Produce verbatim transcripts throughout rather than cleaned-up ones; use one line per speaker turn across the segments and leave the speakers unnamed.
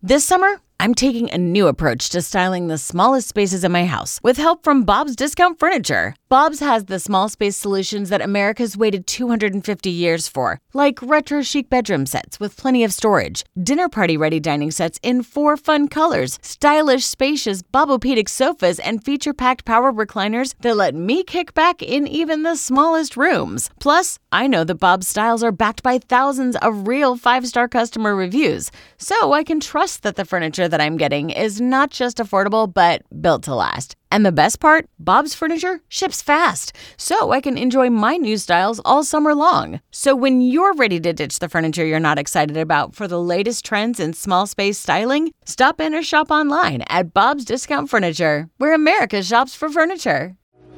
This summer, I'm taking a new approach to styling the smallest spaces in my house with help from Bob's Discount Furniture. Bob's has the small space solutions that America's waited two hundred fifty years for, like retro chic bedroom sets with plenty of storage, dinner party ready dining sets in four fun colors, stylish spacious Bobopedic sofas, and feature packed power recliners that let me kick back in even the smallest rooms. Plus, I know that Bob's styles are backed by thousands of real five-star customer reviews, so I can trust that the furniture that I'm getting is not just affordable, but built to last. And the best part, Bob's Furniture ships fast, so I can enjoy my new styles all summer long. So when you're ready to ditch the furniture you're not excited about for the latest trends in small space styling, stop in or shop online at Bob's Discount Furniture, where America shops for furniture.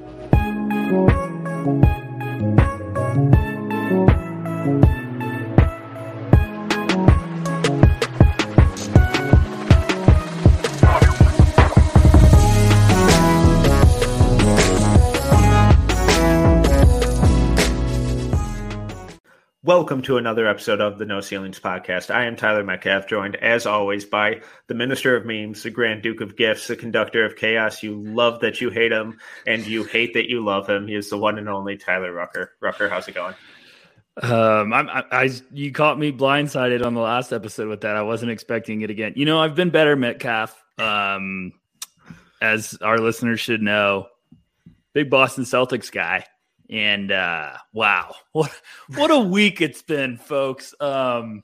Welcome to another episode of the No Ceilings Podcast. I am Tyler Metcalf, joined as always by the Minister of Memes, the Grand Duke of Gifts, the Conductor of Chaos. You love that you hate him, and you hate that you love him. He is the one and only Tyler Rucker. Rucker, how's it going?
Um, I'm, I, I, you caught me blindsided on the last episode with that. I wasn't expecting it again. You know, I've been better, Metcalf. Um, as our listeners should know, big Boston Celtics guy. And uh, wow, what what a week it's been, folks. Um,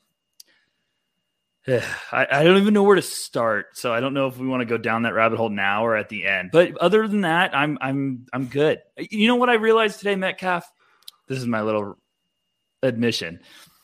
I, I don't even know where to start, so I don't know if we want to go down that rabbit hole now or at the end. But other than that, I'm I'm I'm good. You know what I realized today, Metcalf? This is my little admission.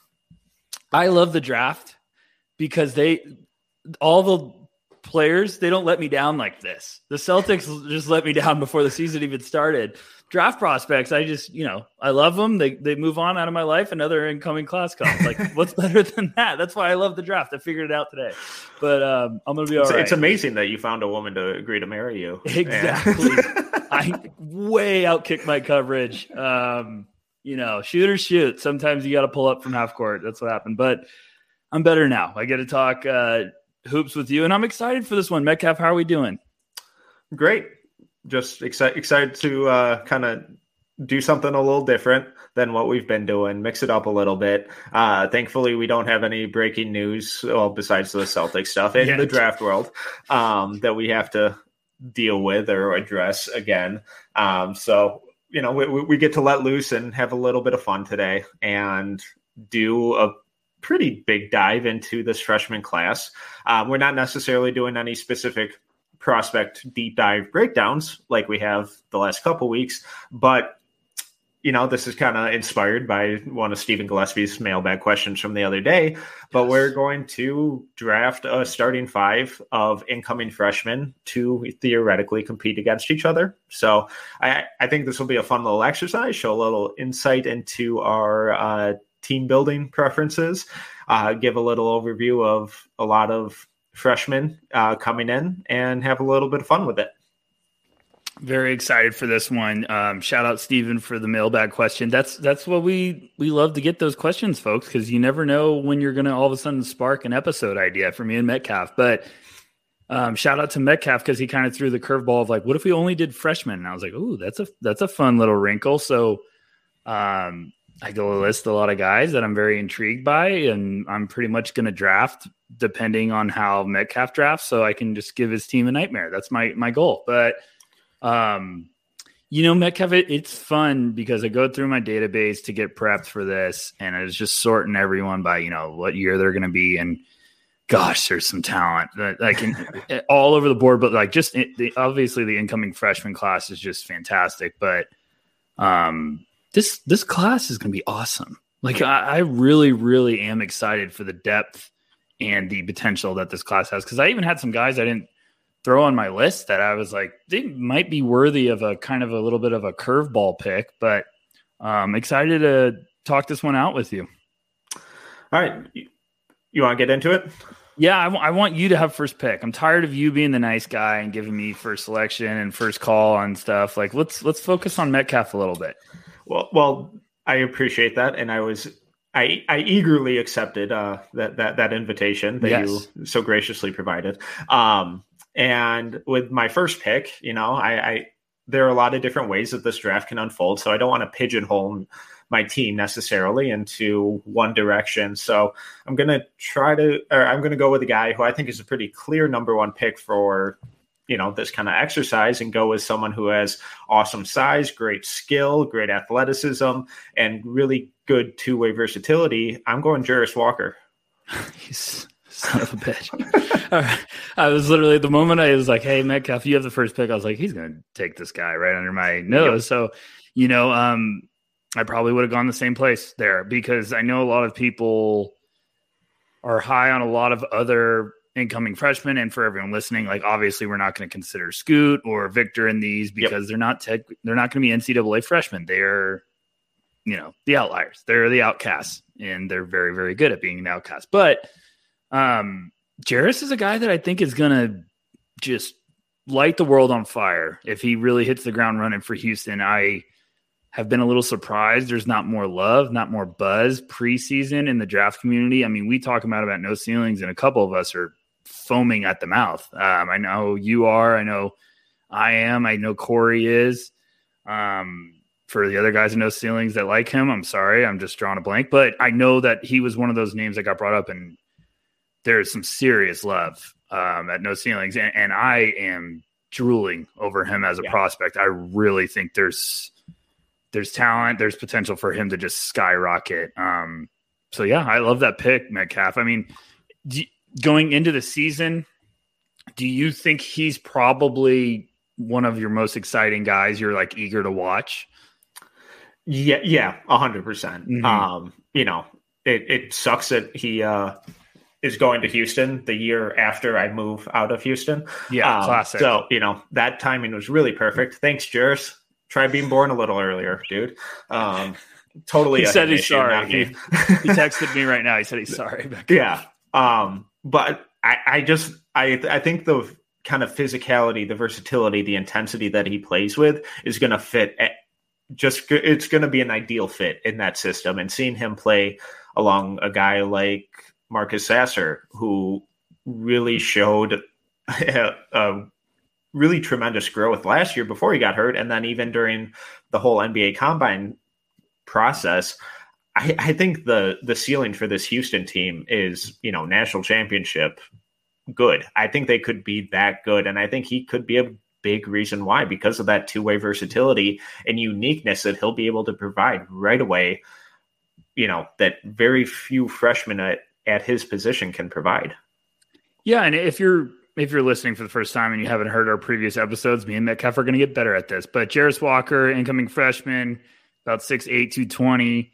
I love the draft because they all the players, they don't let me down like this. The Celtics just let me down before the season even started. Draft prospects, I just, you know, I love them. They they move on out of my life. Another incoming class comes. Like, what's better than that? That's why I love the draft. I figured it out today. But um, I'm going to be all
it's,
right.
It's amazing that you found a woman to agree to marry you.
Exactly. I way outkicked my coverage. Um, you know, shoot or shoot. Sometimes you got to pull up from half court. That's what happened. But I'm better now. I get to talk uh, hoops with you, and I'm excited for this one. Metcalf, how are we doing?
Great. Just excited, excited to uh, kind of do something a little different than what we've been doing, mix it up a little bit. Uh, thankfully, we don't have any breaking news, well, besides the Celtic stuff in yeah. the draft world um, that we have to deal with or address again. Um, so, you know, we, we get to let loose and have a little bit of fun today and do a pretty big dive into this freshman class. Um, we're not necessarily doing any specific prospect deep dive breakdowns like we have the last couple weeks, but you know, this is kind of inspired by one of Stephen Gillespie's mailbag questions from the other day. But yes. We're going to draft a starting five of incoming freshmen to theoretically compete against each other. So I, I think this will be a fun little exercise, show a little insight into our uh, team building preferences, uh, give a little overview of a lot of freshmen uh, coming in, and have a little bit of fun with it.
Very excited for this one. Um, shout out Steven for the mailbag question. That's that's what we we love to get those questions, folks, because you never know when you're going to all of a sudden spark an episode idea for me and Metcalf. But um, shout out to Metcalf because he kind of threw the curveball of like, what if we only did freshmen? And I was like, ooh, that's a that's a fun little wrinkle. So um, I go list a lot of guys that I'm very intrigued by, and I'm pretty much going to draft depending on how Metcalf drafts, so I can just give his team a nightmare. That's my my goal. But um, you know, Metcalf, it, it's fun because I go through my database to get prepped for this, and I was just sorting everyone by, you know, what year they're going to be. And gosh, there's some talent like in, all over the board, but like just it, the, obviously the incoming freshman class is just fantastic. But um, this, this class is going to be awesome. Like I, I really, really am excited for the depth and the potential that this class has. Cause I even had some guys I didn't throw on my list that I was like, they might be worthy of a kind of a little bit of a curveball pick, but I'm excited to talk this one out with you.
All right. You want to get into it?
Yeah, I, w- I want you to have first pick. I'm tired of you being the nice guy and giving me first selection and first call on stuff. Like, let's let's focus on Metcalf a little bit.
Well, well, I appreciate that, and I was I, I eagerly accepted uh, that, that, that invitation that yes. you so graciously provided. Um, and with my first pick, you know, I, I, there are a lot of different ways that this draft can unfold. So I don't want to pigeonhole my team necessarily into one direction. So I'm going to try to, or I'm going to go with a guy who I think is a pretty clear number one pick for, you know, this kind of exercise, and go with someone who has awesome size, great skill, great athleticism, and really good two-way versatility. I'm going Jarace Walker.
He's son of a bitch. All right. I was literally, the moment I was like, hey, Metcalf, you have the first pick, I was like, he's going to take this guy right under my nose. Yep. So, you know, um, I probably would have gone the same place there, because I know a lot of people are high on a lot of other incoming freshmen. And for everyone listening, like, obviously we're not going to consider Scoot or Victor in these, because yep. they're not tech, they're not going to be N C double A freshmen. They're, you know, the outliers. They're the outcasts, and they're very, very good at being an outcast. But um, Jarace is a guy that I think is going to just light the world on fire if he really hits the ground running for Houston. I have been a little surprised there's not more love, not more buzz preseason in the draft community. I mean, we talk about about no ceilings, and a couple of us are foaming at the mouth. Um, I know you are. I know I am. I know Corey is. Um, for the other guys in no ceilings that like him, I'm sorry, I'm just drawing a blank. But I know that he was one of those names that got brought up, and there's some serious love um, at no ceilings. And, and I am drooling over him as a yeah. prospect. I really think there's there's talent, there's potential for him to just skyrocket. Um, so yeah, I love that pick, Metcalf. I mean, do, going into the season, do you think he's probably one of your most exciting guys you're like eager to watch?
Yeah, yeah, a hundred percent. Um, you know, it, it sucks that he uh, is going to Houston the year after I move out of Houston.
Yeah,
um,
classic.
So, you know, that timing was really perfect. Thanks, Jarace. Try being born a little earlier, dude. Um, totally.
He said he's sorry. He, he texted me right now. He said he's sorry.
Yeah. Um, but I, I just, I, I think the kind of physicality, the versatility, the intensity that he plays with is going to fit at, just it's going to be an ideal fit in that system. And seeing him play along a guy like Marcus Sasser, who really showed a, a really tremendous growth last year before he got hurt, and then even during the whole N B A Combine process, I, I think the the ceiling for this Houston team is, you know, national championship good. I think they could be that good, and I think he could be a big reason why, because of that two-way versatility and uniqueness that he'll be able to provide right away, you know, that very few freshmen at, at his position can provide.
Yeah, and if you're if you're listening for the first time and you haven't heard our previous episodes, me and Metcalf are going to get better at this. But Jarace Walker, incoming freshman, about six eight, two twenty.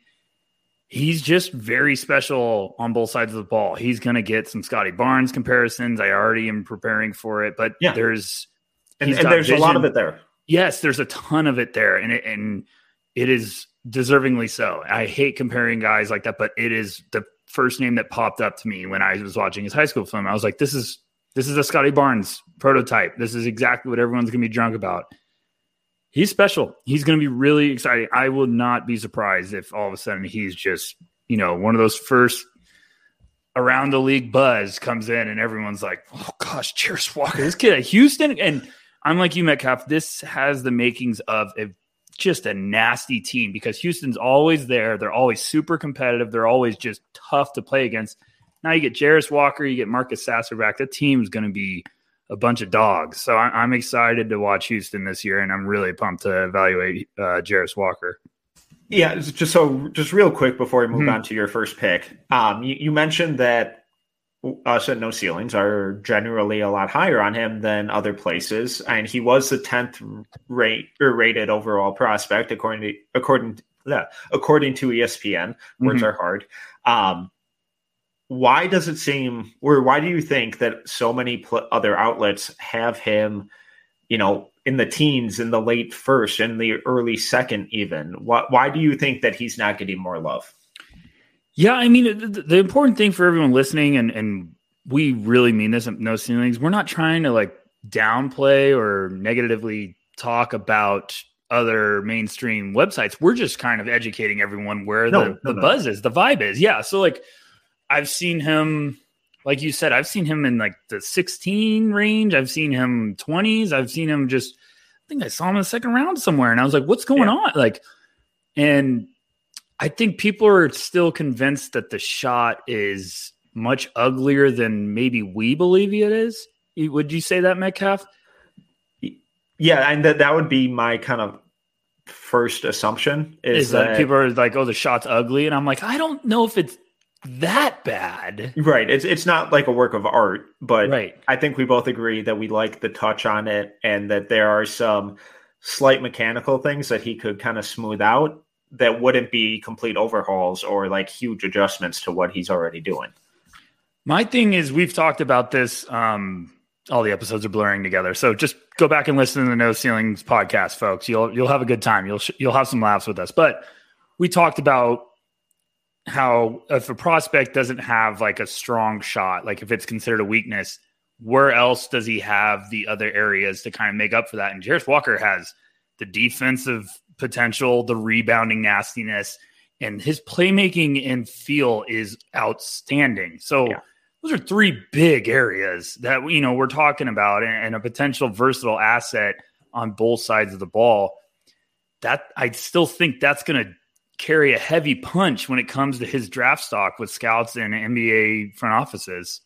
He's just very special on both sides of the ball. He's going to get some Scotty Barnes comparisons. I already am preparing for it, but yeah. there's
And, and there's vision. a lot of it there.
Yes, there's a ton of it there. And it, and it is deservingly so. I hate comparing guys like that, but it is the first name that popped up to me when I was watching his high school film. I was like, this is this is a Scotty Barnes prototype. This is exactly what everyone's going to be drunk about. He's special. He's going to be really exciting. I will not be surprised if all of a sudden he's just, you know, one of those first around the league buzz comes in and everyone's like, oh gosh, Jarace Walker, this kid at Houston. And I'm like you, Metcalf, this has the makings of a, just a nasty team, because Houston's always there. They're always super competitive. They're always just tough to play against. Now you get Jarace Walker, you get Marcus Sasser back. That team's going to be a bunch of dogs. So I, I'm excited to watch Houston this year, and I'm really pumped to evaluate uh, Jarace Walker.
Yeah, just so just real quick before we move mm-hmm. on to your first pick, um, you, you mentioned that us at No Ceilings are generally a lot higher on him than other places, and he was the tenth rate or rated overall prospect according to according to, according to E S P N. Words mm-hmm. are hard. Um, why does it seem, or why do you think that so many pl- other outlets have him, you know, in the teens, in the late first, in the early second, even? Why, why do you think that he's not getting more love?
Yeah, I mean, the, the important thing for everyone listening, and, and we really mean this at No Ceilings, we're not trying to like downplay or negatively talk about other mainstream websites. We're just kind of educating everyone where
no,
the,
no,
the
no.
buzz is, the vibe is. Yeah. So like I've seen him, like you said, I've seen him in like the sixteen range. I've seen him twenties. I've seen him just, I think I saw him in the second round somewhere. And I was like, what's going
yeah.
on? Like, and I think people are still convinced that the shot is much uglier than maybe we believe it is. Would you say that, Metcalf?
Yeah, and that that would be my kind of first assumption is,
is that,
that
people are like, oh, the shot's ugly. And I'm like, I don't know if it's that bad.
Right. It's it's not like a work of art, but
right.
I think we both agree that we like the touch on it and that there are some slight mechanical things that he could kind of smooth out that wouldn't be complete overhauls or like huge adjustments to what he's already doing.
My thing is, we've talked about this. Um, all the episodes are blurring together, so just go back and listen to the No Ceilings podcast, folks. You'll you'll have a good time. You'll you'll have some laughs with us. But we talked about how if a prospect doesn't have like a strong shot, like if it's considered a weakness, where else does he have the other areas to kind of make up for that? And Jarace Walker has the defensive potential, the rebounding nastiness, and his playmaking and feel is outstanding. So yeah. Those are three big areas that, you know, we're talking about, and, and a potential versatile asset on both sides of the ball. That I still think that's going to carry a heavy punch when it comes to his draft stock with scouts and N B A front offices.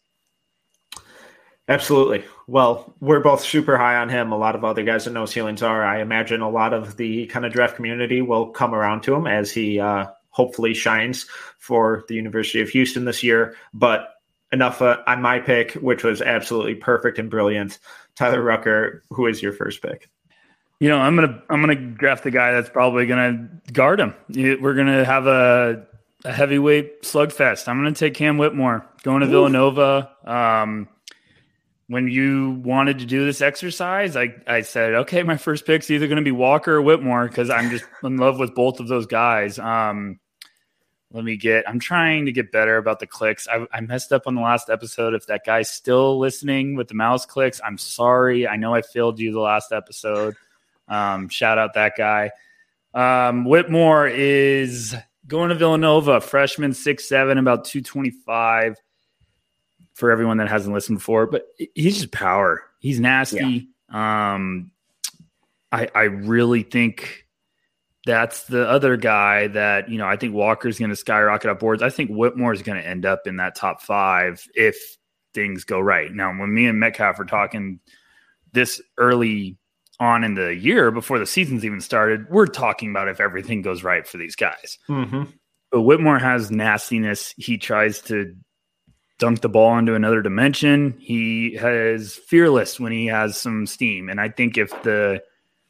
Absolutely. Well, we're both super high on him. A lot of other guys that No Ceilings are. I imagine a lot of the kind of draft community will come around to him as he uh, hopefully shines for the University of Houston this year. But enough uh, on my pick, which was absolutely perfect and brilliant. Tyler Rucker, who is your first pick?
You know, I'm gonna I'm gonna draft the guy that's probably gonna guard him. We're gonna have a, a heavyweight slugfest. I'm gonna take Cam Whitmore going to Ooh. Villanova. Um, when you wanted to do this exercise, I I said, okay, my first pick's either gonna be Walker or Whitmore because I'm just in love with both of those guys. Um, let me get. I'm trying to get better about the clicks. I, I messed up on the last episode. If that guy's still listening with the mouse clicks, I'm sorry. I know I failed you the last episode. Um, shout out that guy. Um, Whitmore is going to Villanova, freshman, six seven, about two twenty-five for everyone that hasn't listened before, but he's just power. He's nasty. Yeah. Um, I, I really think that's the other guy that, you know, I think Walker's going to skyrocket up boards. I think Whitmore is going to end up in that top five if things go right. Now, when me and Metcalf are talking this early on in the year before the season's even started, we're talking about if everything goes right for these guys.
Mm-hmm.
But Whitmore has nastiness. He tries to dunk the ball into another dimension. He has fearless when he has some steam. And I think if the,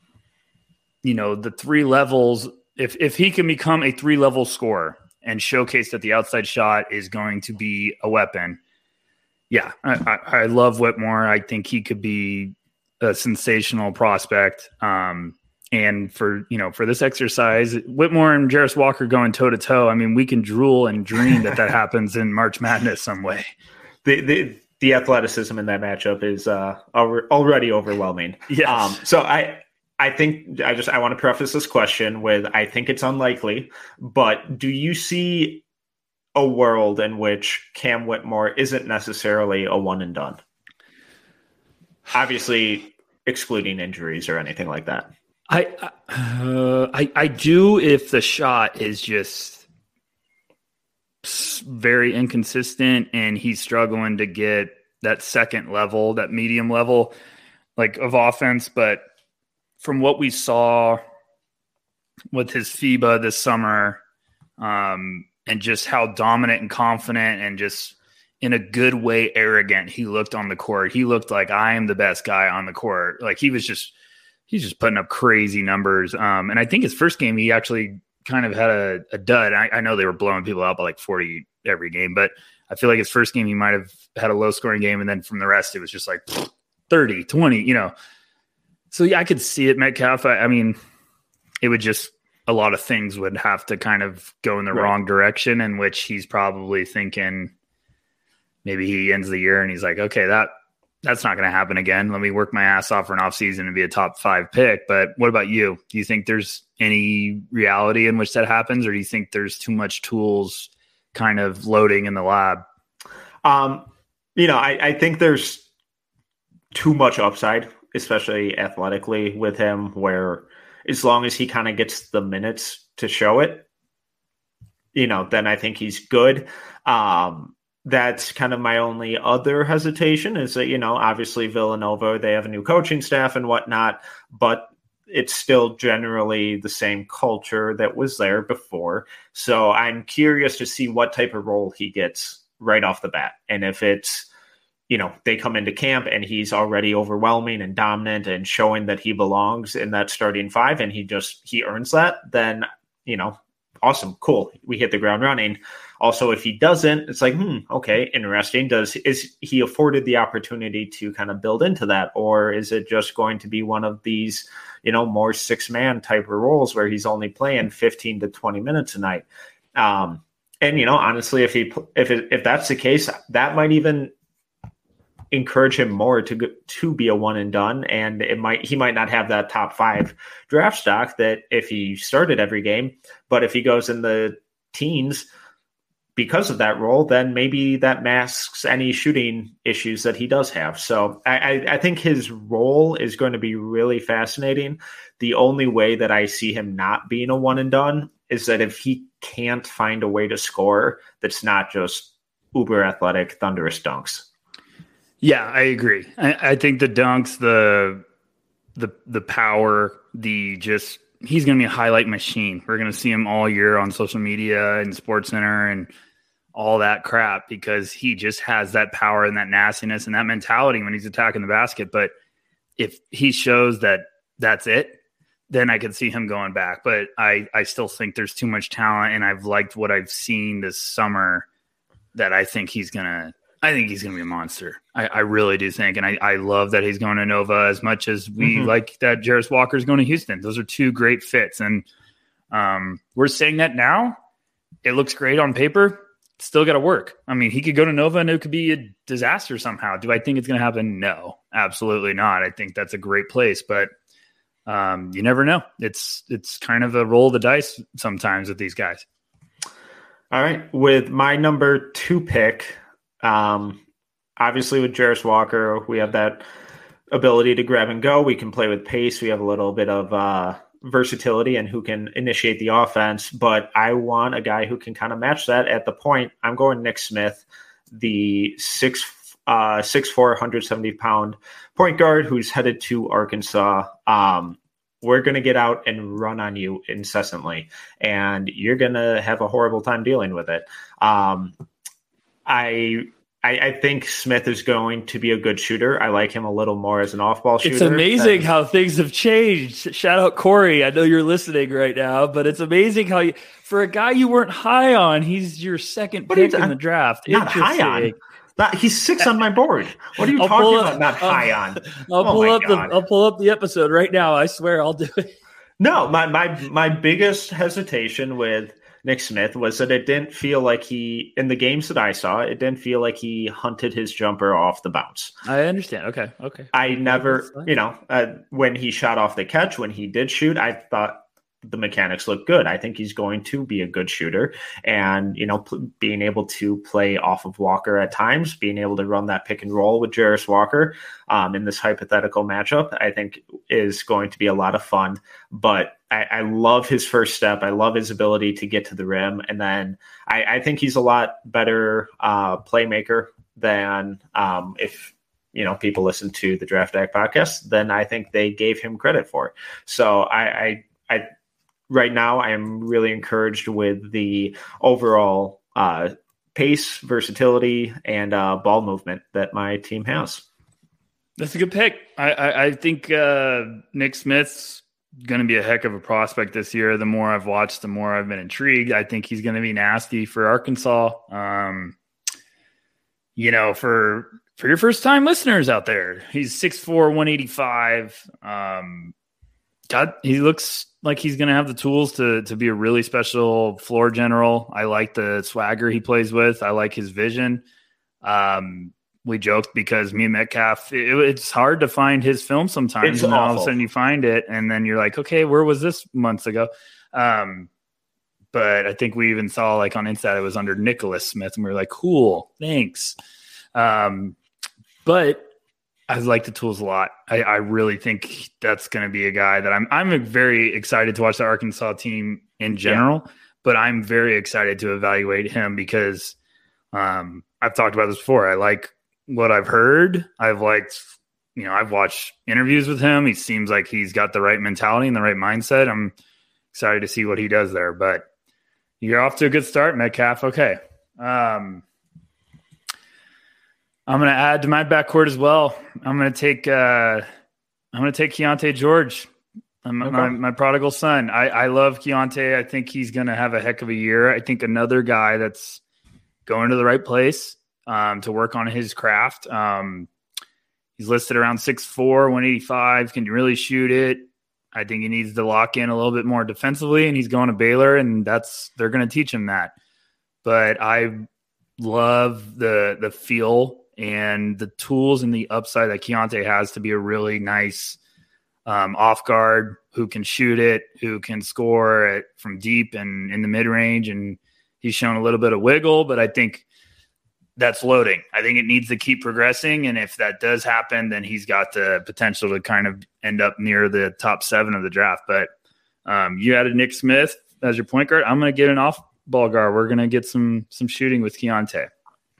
you know, the three levels, if, if he can become a three level scorer and showcase that the outside shot is going to be a weapon. Yeah. I, I, I love Whitmore. I think he could be a sensational prospect. Um, and for, you know, for this exercise, Whitmore and Jarace Walker going toe to toe. I mean, we can drool and dream that that happens in March Madness some way.
The, the, the athleticism in that matchup is uh, already overwhelming.
Yes.
Um, so I, I think I just, I want to preface this question with, I think it's unlikely, but do you see a world in which Cam Whitmore isn't necessarily a one and done? Obviously, excluding injuries or anything like that.
I, uh, I I do if the shot is just very inconsistent and he's struggling to get that second level, that medium level, like of offense. But from what we saw with his FIBA this summer, um, and just how dominant and confident and just in a good way, arrogant he looked on the court. He looked like, I am the best guy on the court. Like he was just, he's just putting up crazy numbers. Um, and I think his first game, he actually kind of had a, a dud. I, I know they were blowing people out by like forty every game, but I feel like his first game, he might've had a low scoring game. And then from the rest, it was just like thirty, twenty, you know? So yeah, I could see it, Metcalf. I, I mean, it would just, a lot of things would have to kind of go in the right. wrong direction, in which he's probably thinking, maybe he ends the year and he's like, okay, that that's not going to happen again. Let me work my ass off for an offseason and be a top five pick. But what about you? Do you think there's any reality in which that happens, or do you think there's too much tools kind of loading in the lab?
Um, you know, I, I think there's too much upside, especially athletically with him, where as long as he kind of gets the minutes to show it, you know, then I think he's good. Um, that's kind of my only other hesitation is that, you know, obviously Villanova, they have a new coaching staff and whatnot, but it's still generally the same culture that was there before. So I'm curious to see what type of role he gets right off the bat. And if it's, you know, they come into camp and he's already overwhelming and dominant and showing that he belongs in that starting five and he just, he earns that, then, you know, awesome, cool. We hit the ground running. Also, if he doesn't, it's like, hmm, okay, interesting. Does, is he afforded the opportunity to kind of build into that? Or is it just going to be one of these, you know, more six man type of roles where he's only playing fifteen to twenty minutes a night? Um, and, you know, honestly, if he, if it, if that's the case, that might even encourage him more to go, to be a one and done. And it might, he might not have that top five draft stock that if he started every game, but if he goes in the teens because of that role, then maybe that masks any shooting issues that he does have. So I, I, I think his role is going to be really fascinating. The only way that I see him not being a one and done is that if he can't find a way to score, that's not just uber athletic, thunderous dunks.
Yeah, I agree. I, I think the dunks, the the the power, the just he's going to be a highlight machine. We're going to see him all year on social media and SportsCenter and all that crap because he just has that power and that nastiness and that mentality when he's attacking the basket. But if he shows that that's it, then I could see him going back. But I, I still think there's too much talent, and I've liked what I've seen this summer that I think he's going to I think he's going to be a monster. I, I really do think. And I, I love that he's going to Nova as much as we mm-hmm. like that Jarace Walker is going to Houston. Those are two great fits. And um, we're saying that now. It looks great on paper. Still got to work. I mean, he could go to Nova and it could be a disaster somehow. Do I think it's going to happen? No, absolutely not. I think that's a great place. But um, you never know. It's it's kind of a roll of the dice sometimes with these guys.
All right. With my number two pick, Um, obviously with Jarace Walker, we have that ability to grab and go. We can play with pace. We have a little bit of uh, versatility and who can initiate the offense, but I want a guy who can kind of match that at the point. I'm going Nick Smith, the six, uh, six, four, one hundred seventy pound point guard who's headed to Arkansas. Um, we're going to get out and run on you incessantly, and you're going to have a horrible time dealing with it. Um, I, I I think Smith is going to be a good shooter. I like him a little more as an off-ball shooter.
It's amazing how things have changed. Shout out Corey. I know you're listening right now, but it's amazing how you, for a guy you weren't high on, he's your second pick in the draft.
Not high on. Not, he's six on my board. What are you
I'll
talking
up,
about? Not
I'll,
high on.
I'll
oh
pull up
God.
the I'll pull up the episode right now. I swear I'll do it.
No, my my my biggest hesitation with Nick Smith was that it didn't feel like he, in the games that I saw, it didn't feel like he hunted his jumper off the bounce.
I understand. Okay. Okay.
I never, you know, uh, when he shot off the catch, when he did shoot, I thought the mechanics look good. I think he's going to be a good shooter, and, you know, p- being able to play off of Walker at times, being able to run that pick and roll with Jarace Walker um, in this hypothetical matchup, I think is going to be a lot of fun. But I, I love his first step. I love his ability to get to the rim. And then I, I think he's a lot better uh, playmaker than um, if, you know, people listen to the Draft Deck podcast, then I think they gave him credit for. So I, I, I right now I am really encouraged with the overall uh, pace, versatility, and uh, ball movement that my team has.
That's a good pick. I, I, I think uh, Nick Smith's going to be a heck of a prospect this year. The more I've watched, the more I've been intrigued. I think he's going to be nasty for Arkansas. Um, you know, for for your first time listeners out there, he's six four, one eighty-five. Um, God, he looks like he's going to have the tools to to be a really special floor general. I like the swagger he plays with. I like his vision. Um, we joked because me and Metcalf, it, it's hard to find his film sometimes.
It's
and then
awful.
all of a sudden you find it and then you're like, okay, where was this months ago? Um, but I think we even saw like on Inside, it was under Nicholas Smith and we were like, cool, thanks. Um, but I like the tools a lot. I, I really think that's going to be a guy that I'm, I'm very excited to watch the Arkansas team in general, yeah. but I'm very excited to evaluate him because um, I've talked about this before. I like what I've heard. I've liked, you know, I've watched interviews with him. He seems like he's got the right mentality and the right mindset. I'm excited to see what he does there, but you're off to a good start, Metcalf. Okay. Um, I'm going to add to my backcourt as well. I'm going to take, uh, I'm going to take Keontae George, um, okay. my, my prodigal son. I, I love Keontae. I think he's going to have a heck of a year. I think another guy that's going to the right place um, to work on his craft. Um, he's listed around six four, one eighty-five, can really shoot it. I think he needs to lock in a little bit more defensively, and he's going to Baylor, and that's they're going to teach him that. But I love the the feel and the tools and the upside that Keontae has to be a really nice um, off guard who can shoot it, who can score it from deep and in the mid range. And he's shown a little bit of wiggle, but I think that's loading. I think it needs to keep progressing. And if that does happen, then he's got the potential to kind of end up near the top seven of the draft. But um, you added Nick Smith as your point guard. I'm going to get an off ball guard. We're going to get some, some shooting with Keontae.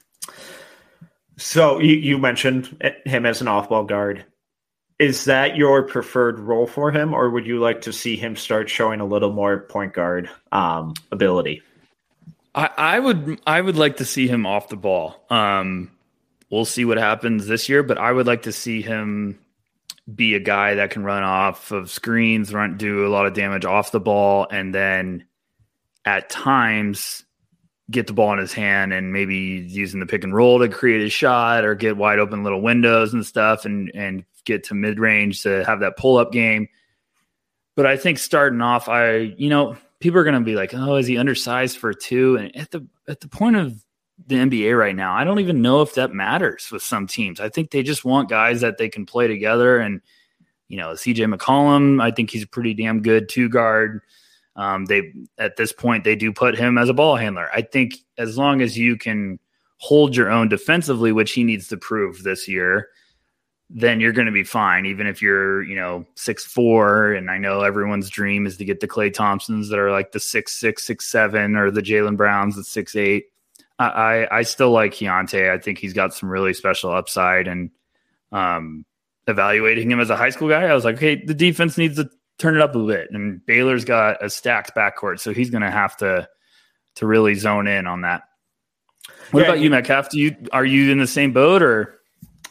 So you, you mentioned him as an off-ball guard. Is that your preferred role for him, or would you like to see him start showing a little more point guard um, ability?
I, I would I would like to see him off the ball. Um, we'll see what happens this year, but I would like to see him be a guy that can run off of screens, run do a lot of damage off the ball, and then at times – get the ball in his hand and maybe using the pick and roll to create a shot or get wide open little windows and stuff and, and get to mid range to have that pull up game. But I think starting off, I, you know, people are going to be like, oh, is he undersized for two? And at the, at the point of the N B A right now, I don't even know if that matters with some teams. I think they just want guys that they can play together. And, you know, C J McCollum, I think he's a pretty damn good two guard. Um, they at this point they do put him as a ball handler. I think as long as you can hold your own defensively, which he needs to prove this year, then you're going to be fine. Even if you're, you know, six four, and I know everyone's dream is to get the Klay Thompsons that are like the six six, six seven, or the Jaylen Browns at six eight. I, I I still like Keontae. I think he's got some really special upside, and um, evaluating him as a high school guy, I was like, okay, the defense needs to turn it up a bit, and Baylor's got a stacked backcourt, so he's going to have to to really zone in on that. What yeah, about you, Metcalf? Do you are you in the same boat, or?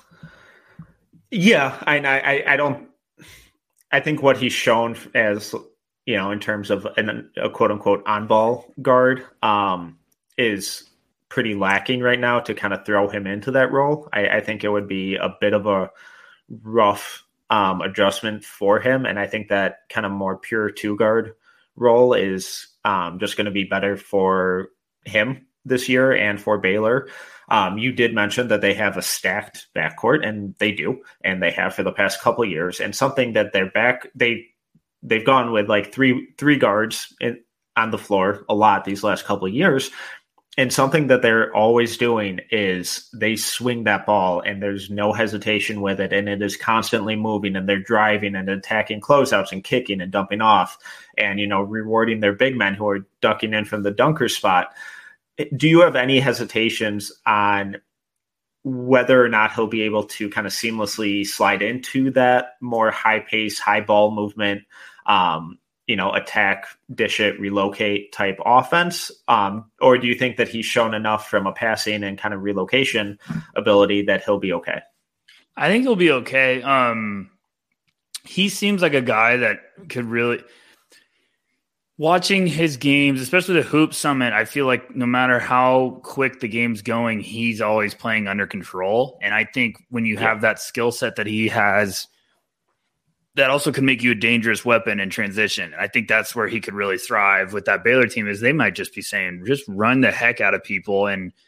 Yeah, I, I I don't. I think what he's shown as, you know, in terms of an, a quote unquote on ball guard, um, is pretty lacking right now to kind of throw him into that role. I, I think it would be a bit of a rough Um, adjustment for him, and I think that kind of more pure two guard role is um, just going to be better for him this year and for Baylor. Um, you did mention that they have a stacked backcourt, and they do, and they have for the past couple of years. And something that they're back they they've gone with like three three guards in, on the floor a lot these last couple of years. And something that they're always doing is they swing that ball and there's no hesitation with it. And it is constantly moving, and they're driving and attacking closeouts and kicking and dumping off and, you know, rewarding their big men who are ducking in from the dunker spot. Do you have any hesitations on whether or not he'll be able to kind of seamlessly slide into that more high pace, high ball movement, um, you know, attack, dish it, relocate type offense? Um, or do you think that he's shown enough from a passing and kind of relocation ability that he'll be okay?
I think he'll be okay. Um, he seems like a guy that could really – watching his games, especially the Hoop Summit, I feel like no matter how quick the game's going, he's always playing under control. And I think when you have that skill set that he has – that also can make you a dangerous weapon in transition. And I think that's where he could really thrive with that Baylor team, is they might just be saying, just run the heck out of people and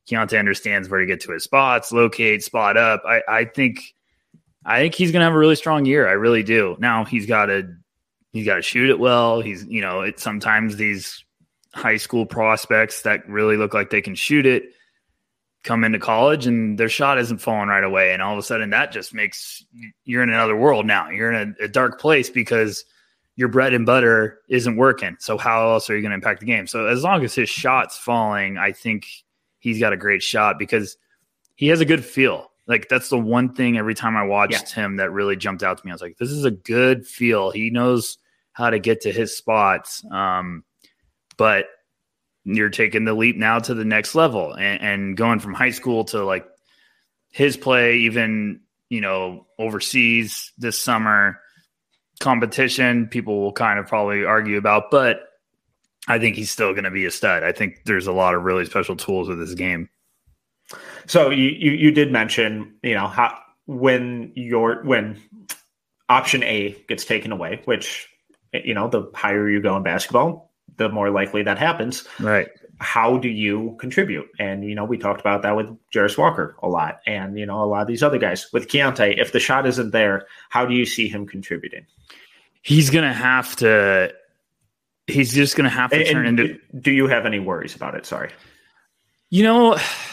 Keontae understands where to get to his spots, locate, spot up. I, I think I think he's going to have a really strong year. I really do. Now he's got to he's got to shoot it well. He's you know it sometimes these high school prospects that really look like they can shoot it come into college and their shot isn't falling right away, and all of a sudden that just makes you're in another world now. You're in a, a dark place because your bread and butter isn't working. So how else are you going to impact the game? So as long as his shot's falling, I think he's got a great shot because he has a good feel. Like that's the one thing every time I watched yeah. him that really jumped out to me. I was like, this is a good feel. He knows how to get to his spots. Um, but you're taking the leap now to the next level and, and going from high school to like his play, even, you know, overseas this summer. Competition, people will kind of probably argue about, but I think he's still going to be a stud. I think there's a lot of really special tools with this game.
So you, you, you did mention, you know, how when your when option A gets taken away, which, you know, the higher you go in basketball, the more likely that happens.
Right.
How do you contribute? And, you know, we talked about that with Jarace Walker a lot. And, you know, a lot of these other guys. With Keontae, if the shot isn't there, how do you see him contributing?
He's going to have to – he's just going to have to
and,
turn
and
into –
do you have any worries about it? Sorry.
You know,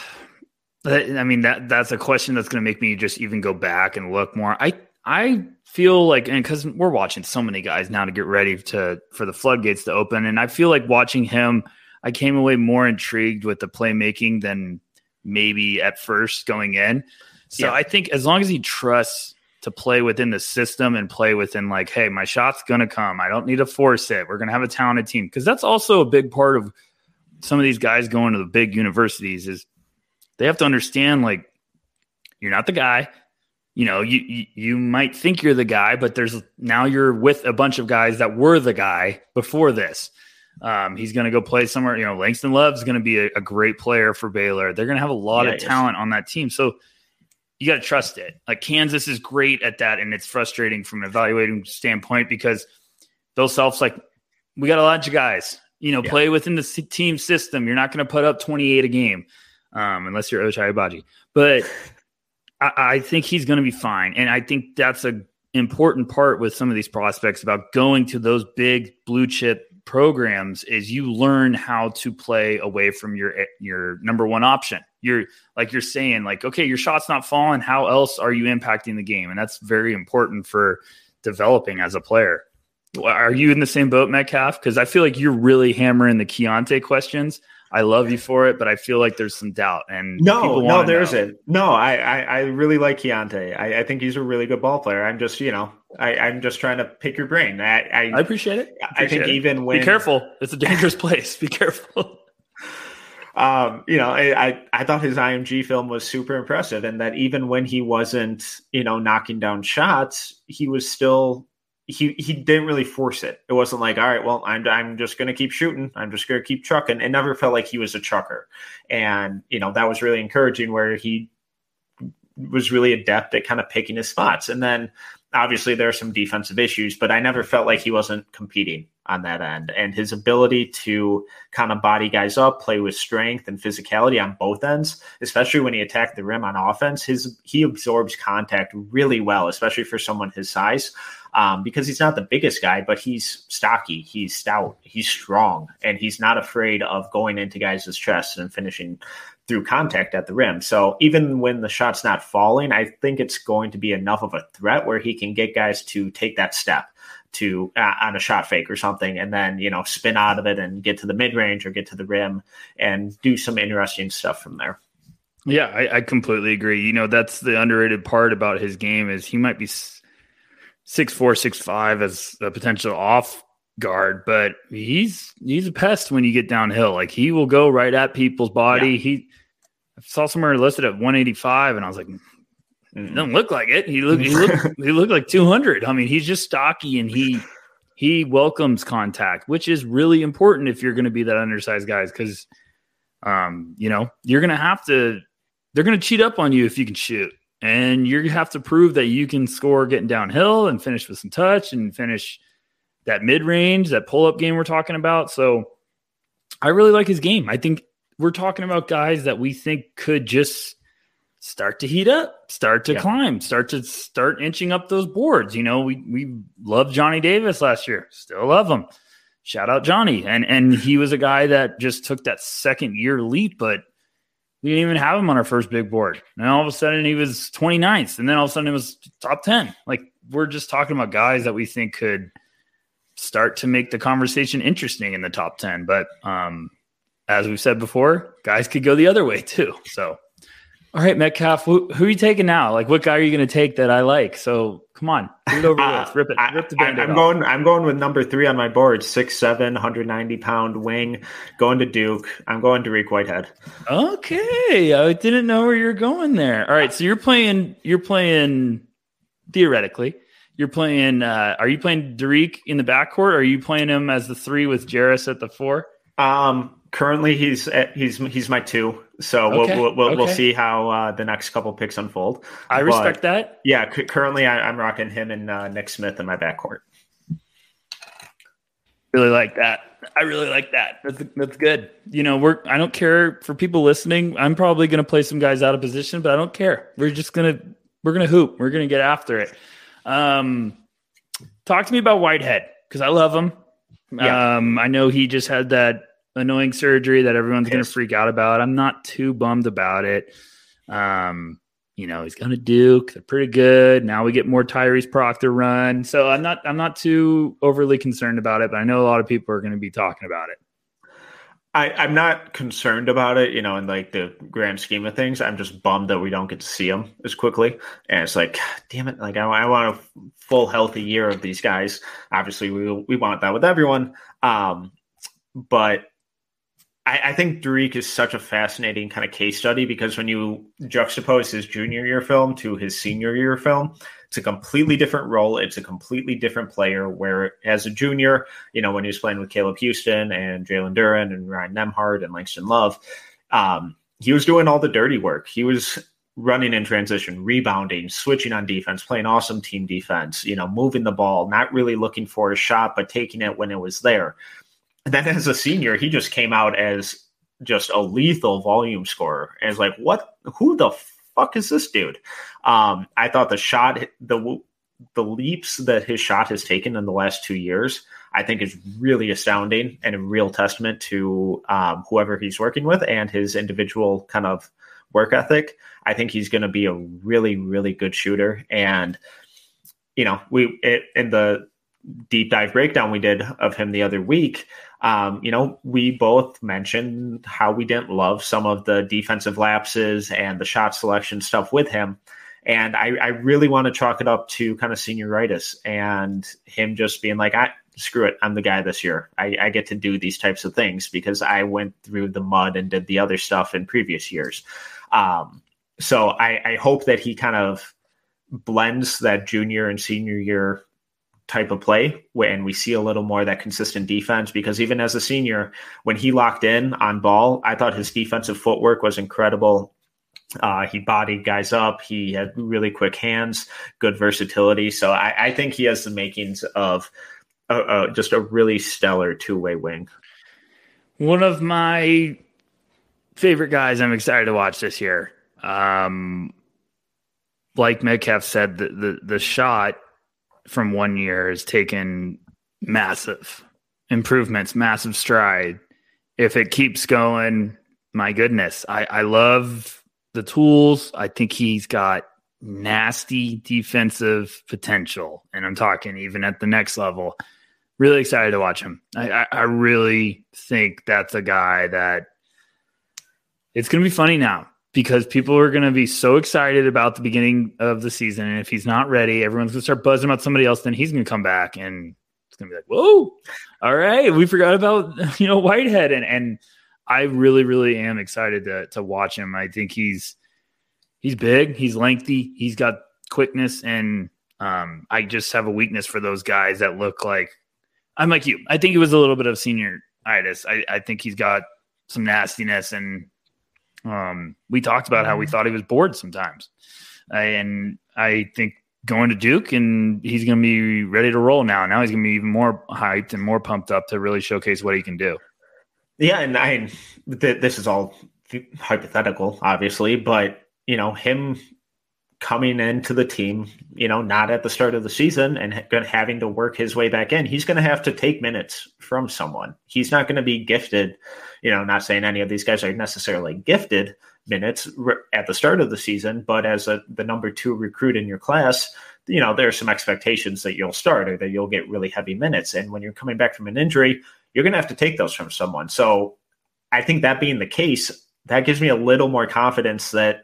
I mean, that that's a question that's going to make me just even go back and look more. I I feel like – and because we're watching so many guys now to get ready to for the floodgates to open, and I feel like watching him – I came away more intrigued with the playmaking than maybe at first going in. So yeah. I think as long as he trusts to play within the system and play within like, hey, my shot's going to come. I don't need to force it. We're going to have a talented team. Because that's also a big part of some of these guys going to the big universities is they have to understand, like, you're not the guy. You know, you, you you might think you're the guy, but there's now you're with a bunch of guys that were the guy before this. Um, he's going to go play somewhere. You know, Langston Love's going to be a, a great player for Baylor. They're going to have a lot yeah, of talent on that team. So you got to trust it. Like Kansas is great at that. And it's frustrating from an evaluating standpoint because Bill Self's like, we got a bunch of guys, you know, yeah. play within the team system. You're not going to put up twenty-eight a game um, unless you're Ochai Agbaji. But I, I think he's going to be fine. And I think that's a important part with some of these prospects about going to those big blue chip programs is you learn how to play away from your your number one option. You're like you're saying like, okay, your shot's not falling. How else are you impacting the game? And that's very important for developing as a player. Are you in the same boat, Metcalf? Because I feel like you're really hammering the Keontae questions. I love you for it, but I feel like there's some doubt. And
no, no, there isn't. No, I, I, I really like Keontae. I, I think he's a really good ball player. I'm just, you know, I, I'm just trying to pick your brain. I, I,
I appreciate it. I,
appreciate I think
it.
even when
be careful, it's a dangerous place. Be careful.
Um, you know, I, I, I thought his I M G film was super impressive, and that even when he wasn't, you know, knocking down shots, he was still. He he didn't really force it. It wasn't like, all right, well, I'm I'm just going to keep shooting. I'm just going to keep chucking. It never felt like he was a chucker. And, you know, that was really encouraging where he was really adept at kind of picking his spots. And then obviously there are some defensive issues, but I never felt like he wasn't competing on that end. And his ability to kind of body guys up, play with strength and physicality on both ends, especially when he attacked the rim on offense, his he absorbs contact really well, especially for someone his size. Um, because he's not the biggest guy, but he's stocky, he's stout, he's strong, and he's not afraid of going into guys' chests and finishing through contact at the rim. So even when the shot's not falling, I think it's going to be enough of a threat where he can get guys to take that step to uh, on a shot fake or something, and then, you know, spin out of it and get to the mid range or get to the rim and do some interesting stuff from there.
Yeah, I, I completely agree. You know, that's the underrated part about his game is he might be six four, six five as a potential off guard, but he's he's a pest when you get downhill. Like he will go right at people's body. Yeah. He I saw somewhere listed at one eighty-five, and I was like, it doesn't look like it. He looked he looked he looked like two hundred. I mean, he's just stocky, and he he welcomes contact, which is really important if you're going to be that undersized guys, because um, you know, you're going to have to. They're going to cheat up on you if you can shoot. And you have to prove that you can score getting downhill and finish with some touch and finish that mid-range, that pull-up game we're talking about. So I really like his game. I think we're talking about guys that we think could just start to heat up, start to yeah. climb, start to start inching up those boards. You know, we we loved Johnny Davis last year. Still love him. Shout out Johnny. And and he was a guy that just took that second year leap, but we didn't even have him on our first big board. And all of a sudden he was twenty-ninth. And then all of a sudden it was top ten. Like, we're just talking about guys that we think could start to make the conversation interesting in the top ten. But um, as we've said before, guys could go the other way too. So, all right, Metcalf, who, who are you taking now? Like, what guy are you going to take that I like? So come on, put it over uh, this. Rip it.
I,
Rip the
I,
Band-Aid
I'm
off.
going. I'm going with number three on my board. six seven, one hundred ninety pound wing. Going to Duke. I'm going to Dariq Whitehead.
Okay, I didn't know where you're going there. All right, so you're playing. You're playing theoretically. You're playing. Uh, are you playing Dariq in the backcourt? Or are you playing him as the three with Jarris at the four?
Um. Currently, he's at, he's he's my two. So
okay.
we'll we'll,
okay.
we'll see how uh, the next couple picks unfold.
I respect
but,
that.
Yeah, c- currently I, I'm rocking him and uh, Nick Smith in my backcourt.
Really like that. I really like that. That's that's good. You know, we're. I don't care for people listening. I'm probably going to play some guys out of position, but I don't care. We're just gonna we're gonna hoop. We're gonna get after it. Um, talk to me about Whitehead because I love him.
Yeah.
Um, I know he just had that annoying surgery that everyone's going to freak out about. I'm not too bummed about it. Um, you know, he's going to Duke. They're pretty good. Now we get more Tyrese Proctor run. So I'm not, I'm not too overly concerned about it, but I know a lot of people are going to be talking about it.
I, I'm not concerned about it, you know, in like the grand scheme of things. I'm just bummed that we don't get to see him as quickly. And it's like, damn it. Like I, I want a full healthy year of these guys. Obviously we, we want that with everyone. Um, but I, I think Dariq is such a fascinating kind of case study because when you juxtapose his junior year film to his senior year film, it's a completely different role. It's a completely different player where as a junior, you know, when he was playing with Caleb Houston and Jalen Duren and Ryan Nembhard and Langston Love, um, he was doing all the dirty work. He was running in transition, rebounding, switching on defense, playing awesome team defense, you know, moving the ball, not really looking for a shot, but taking it when it was there. And then as a senior, he just came out as just a lethal volume scorer. And it's like, what, who the fuck is this dude? Um, I thought the shot, the, the leaps that his shot has taken in the last two years, I think is really astounding and a real testament to um, whoever he's working with and his individual kind of work ethic. I think he's going to be a really, really good shooter. And, you know, we, it, in the deep dive breakdown we did of him the other week, Um, you know, we both mentioned how we didn't love some of the defensive lapses and the shot selection stuff with him. And I, I really want to chalk it up to kind of senioritis and him just being like, I, screw it, I'm the guy this year. I, I get to do these types of things because I went through the mud and did the other stuff in previous years. Um, so I, I hope that he kind of blends that junior and senior year type of play when we see a little more of that consistent defense, because even as a senior, when he locked in on ball, I thought his defensive footwork was incredible. Uh, he bodied guys up. He had really quick hands, good versatility. So I, I think he has the makings of uh, uh, just a really stellar two-way wing.
One of my favorite guys I'm excited to watch this year. Um, like Metcalf said, the, the, the shot from one year has taken massive improvements, massive stride. If it keeps going, my goodness, I, I love the tools. I think he's got nasty defensive potential, and I'm talking even at the next level. Really excited to watch him. I, I, I really think that's a guy that it's going to be funny now, because people are going to be so excited about the beginning of the season. And if he's not ready, everyone's going to start buzzing about somebody else. Then he's going to come back and it's going to be like, whoa, all right. We forgot about, you know, Whitehead. And, and I really, really am excited to, to watch him. I think he's, he's big, he's lengthy, he's got quickness. And um, I just have a weakness for those guys that look like, I'm like you. I think it was a little bit of senioritis. I, I think he's got some nastiness, and Um, we talked about how we thought he was bored sometimes. Uh, and I think going to Duke, and he's going to be ready to roll now. Now he's going to be even more hyped and more pumped up to really showcase what he can do.
Yeah, and I th- this is all hypothetical, obviously, but you know, him coming into the team, you know, not at the start of the season and ha- having to work his way back in, he's going to have to take minutes from someone. He's not going to be gifted, you know, not saying any of these guys are necessarily gifted minutes r- at the start of the season, but as a, the number two recruit in your class, you know, there are some expectations that you'll start or that you'll get really heavy minutes. And when you're coming back from an injury, you're going to have to take those from someone. So I think that being the case, that gives me a little more confidence that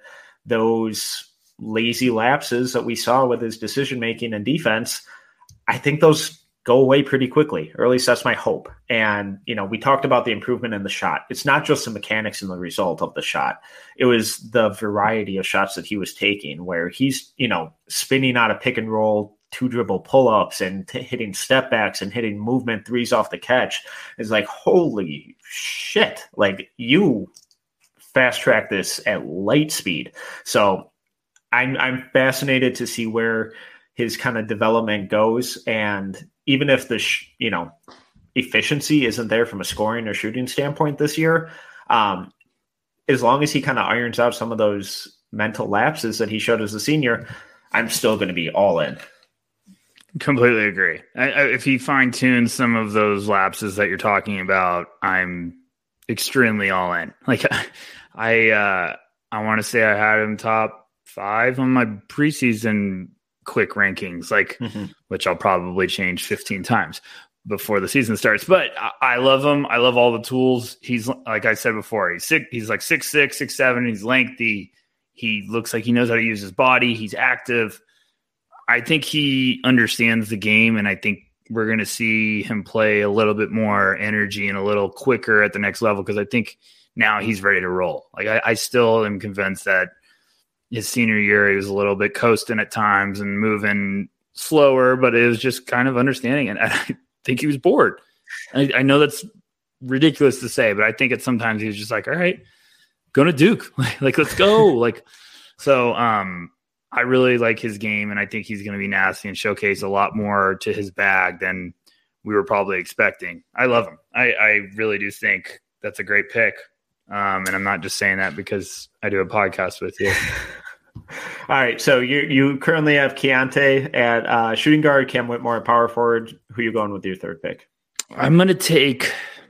those lazy lapses that we saw with his decision-making and defense, I think those go away pretty quickly, or at least that's my hope. And, you know, we talked about the improvement in the shot. It's not just the mechanics and the result of the shot. It was the variety of shots that he was taking where he's, you know, spinning out a pick and roll, two dribble pull-ups and t- hitting step backs and hitting movement threes off the catch. It's like, holy shit. Like, you fast track this at light speed. So I'm I'm fascinated to see where his kind of development goes, and even if the sh- you know efficiency isn't there from a scoring or shooting standpoint this year, um, as long as he kind of irons out some of those mental lapses that he showed as a senior, I'm still going to be all in.
Completely agree. I, I, if he fine tunes some of those lapses that you're talking about, I'm extremely all in. Like I uh, I want to say I had him top five on my preseason quick rankings, like mm-hmm. which I'll probably change fifteen times before the season starts. But I, I love him. I love all the tools. He's like I said before, he's six, he's like six six, six seven. He's lengthy. He looks like he knows how to use his body. He's active. I think he understands the game, and I think we're going to see him play a little bit more energy and a little quicker at the next level because I think now he's ready to roll. Like I, I still am convinced that his senior year, he was a little bit coasting at times and moving slower, but it was just kind of understanding. And I think he was bored. I, I know that's ridiculous to say, but I think at sometimes he was just like, all right, go to Duke. Like, let's go. Like, so um, I really like his game, and I think he's going to be nasty and showcase a lot more to his bag than we were probably expecting. I love him. I, I really do think that's a great pick. Um, and I'm not just saying that because I do a podcast with you.
All right, so you you currently have Keontae at uh, shooting guard, Cam Whitmore at power forward. Who are you going with your third pick?
I'm gonna take.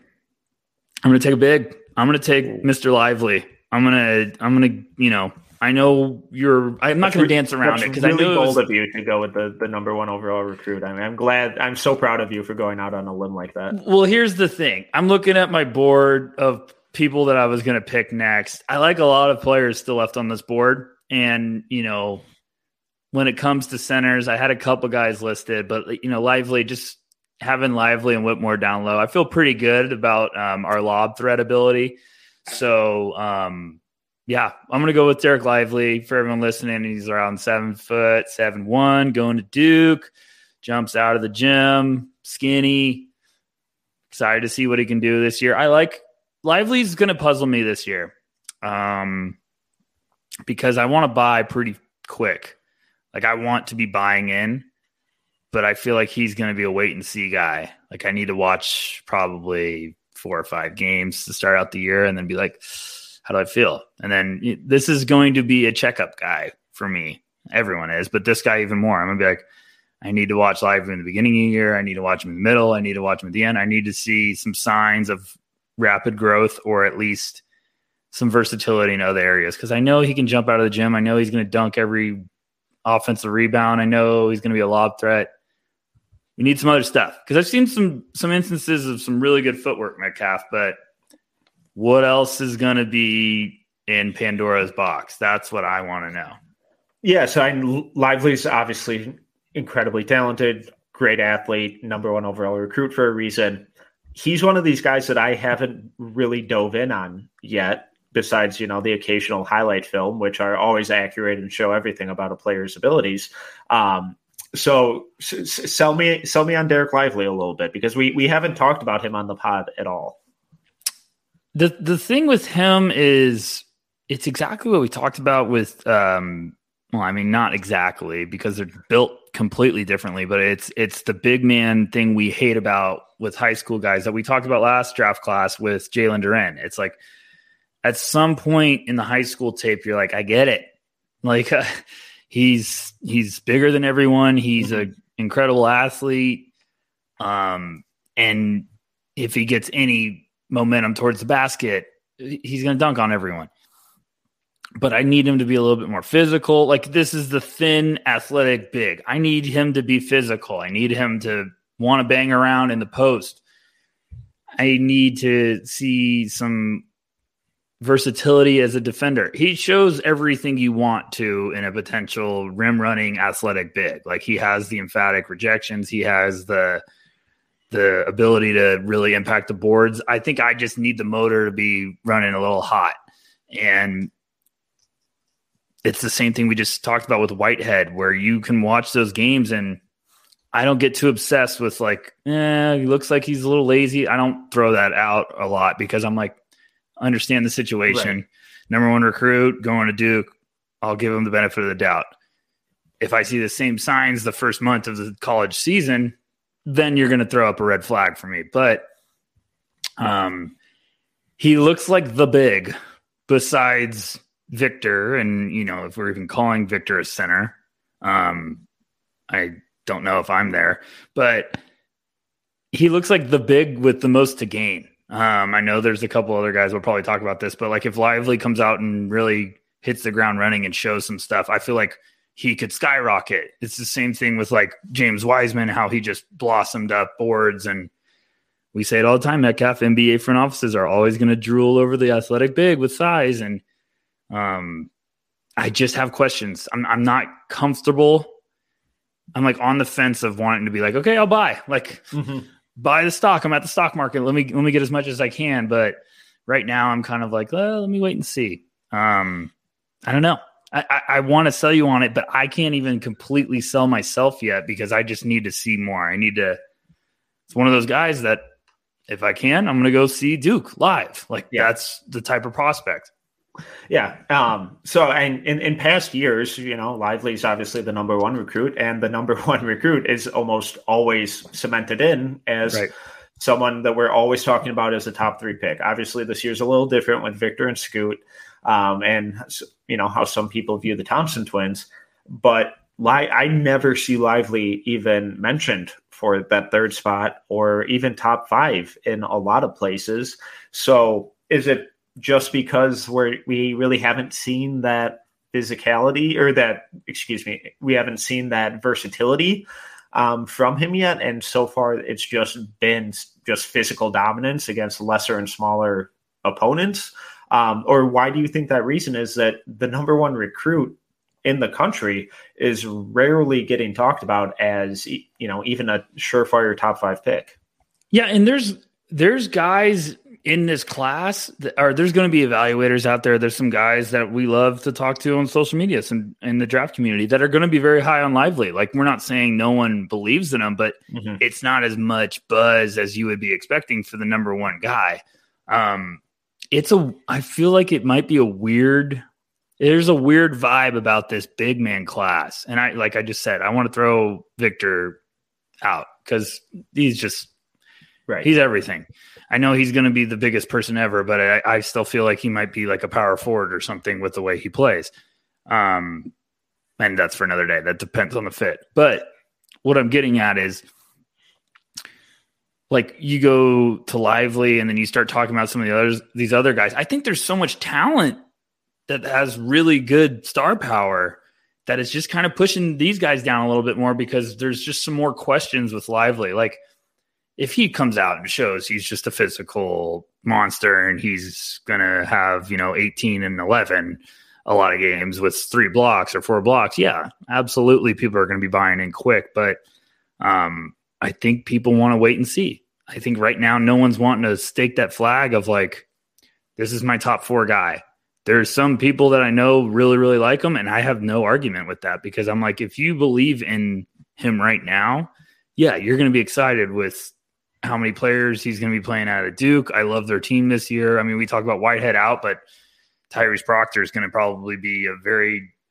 I'm gonna take a big. I'm gonna take Mister Lively. I'm gonna. I'm gonna. You know. I know you're. I'm not gonna dance around it because
really
I know
bold
it was,
of you to go with the the number one overall recruit. I mean, I'm glad. I'm so proud of you for going out on a limb like that.
Well, here's the thing. I'm looking at my board of people that I was gonna pick next. I like a lot of players still left on this board. And, you know, when it comes to centers, I had a couple guys listed, but, you know, Lively, just having Lively and Whitmore down low, I feel pretty good about um, our lob threat ability. So, um, yeah, I'm going to go with Derek Lively. For everyone listening, he's around seven foot, seven one, going to Duke, jumps out of the gym, skinny. Excited to see what he can do this year. I like Lively's going to puzzle me this year. Um, because I want to buy pretty quick. Like I want to be buying in, but I feel like he's going to be a wait and see guy. Like I need to watch probably four or five games to start out the year and then be like, how do I feel? And then this is going to be a checkup guy for me. Everyone is, but this guy even more. I'm going to be like, I need to watch live in the beginning of the year. I need to watch him in the middle. I need to watch him at the end. I need to see some signs of rapid growth or at least some versatility in other areas because I know he can jump out of the gym. I know he's going to dunk every offensive rebound. I know he's going to be a lob threat. We need some other stuff because I've seen some some instances of some really good footwork, Metcalf, but what else is going to be in Pandora's box? That's what I want to know.
Yeah, so I, Lively's obviously incredibly talented, great athlete, number one overall recruit for a reason. He's one of these guys that I haven't really dove in on yet. Besides, you know, the occasional highlight film, which are always accurate and show everything about a player's abilities. Um, so s- sell me, sell me on Derek Lively a little bit because we we haven't talked about him on the pod at all.
The the thing with him is it's exactly what we talked about with um, Well, I mean, not exactly, because they're built completely differently, but it's it's the big man thing we hate about with high school guys that we talked about last draft class with Jalen Duren. It's like at some point in the high school tape, you're like, I get it. Like uh, he's he's bigger than everyone. He's mm-hmm. an incredible athlete. Um, and if he gets any momentum towards the basket, he's going to dunk on everyone. But I need him to be a little bit more physical. Like, this is the thin, athletic big. I need him to be physical. I need him to want to bang around in the post. I need to see some versatility as a defender. He shows everything you want to in a potential rim running athletic big. Like, he has the emphatic rejections. He has the the ability to really impact the boards. I think I just need the motor to be running a little hot. And it's the same thing we just talked about with Whitehead, where you can watch those games and I don't get too obsessed with like, eh, he looks like he's a little lazy. I don't throw that out a lot because I'm like, understand the situation. Right. Number one recruit going to Duke. I'll give him the benefit of the doubt. If I see the same signs the first month of the college season, then you're going to throw up a red flag for me. But um, he looks like the big besides Victor. And, you know, if we're even calling Victor a center, um, I don't know if I'm there, but he looks like the big with the most to gain. Um, I know there's a couple other guys we'll probably talk about this, but like if Lively comes out and really hits the ground running and shows some stuff, I feel like he could skyrocket. It's the same thing with like James Wiseman, how he just blossomed up boards. And we say it all the time, Metcalf, N B A front offices are always going to drool over the athletic big with size. And um, I just have questions. I'm, I'm not comfortable. I'm like on the fence of wanting to be like, okay, I'll buy like mm-hmm. buy the stock. I'm at the stock market. Let me, let me get as much as I can. But right now I'm kind of like, well, let me wait and see. Um, I don't know. I, I, I want to sell you on it, but I can't even completely sell myself yet because I just need to see more. I need to, it's one of those guys that if I can, I'm going to go see Duke live. Like yeah. That's the type of prospect.
Yeah. Um, so and in, in past years, you know, Lively is obviously the number one recruit, and the number one recruit is almost always cemented in as right. someone that we're always talking about as a top three pick. Obviously, this year's a little different with Victor and Scoot, um, and you know how some people view the Thompson twins. But Li- I never see Lively even mentioned for that third spot or even top five in a lot of places. So is it just because we're, we really haven't seen that physicality or that, excuse me, we haven't seen that versatility um, from him yet? And so far it's just been just physical dominance against lesser and smaller opponents. Um, or why do you think that reason is that the number one recruit in the country is rarely getting talked about as, you know, even a surefire top five pick?
Yeah. And there's, there's guys in this class that, or there's going to be evaluators out there. There's some guys that we love to talk to on social media, some in the draft community that are going to be very high on Lively. Like, we're not saying no one believes in him, but mm-hmm. it's not as much buzz as you would be expecting for the number one guy. Um, it's a, I feel like it might be a weird, there's a weird vibe about this big man class. And I, like I just said, I want to throw Victor out because he's just, right. He's everything. I know he's going to be the biggest person ever, but I, I still feel like he might be like a power forward or something with the way he plays. Um, and that's for another day. That depends on the fit. But what I'm getting at is, like, you go to Lively and then you start talking about some of the others, these other guys. I think there's so much talent that has really good star power that it's just kind of pushing these guys down a little bit more because there's just some more questions with Lively. Like, if he comes out and shows he's just a physical monster and he's going to have, you know, eighteen and eleven a lot of games with three blocks or four blocks, yeah, absolutely people are going to be buying in quick. But um, I think people want to wait and see. I think right now no one's wanting to stake that flag of like, this is my top four guy. There's some people that I know really, really like him, and I have no argument with that because I'm like, if you believe in him right now, yeah, you're going to be excited with how many players he's going to be playing out of Duke. I love their team this year. I mean, we talk about Whitehead out, but Tyrese Proctor is going to probably be a very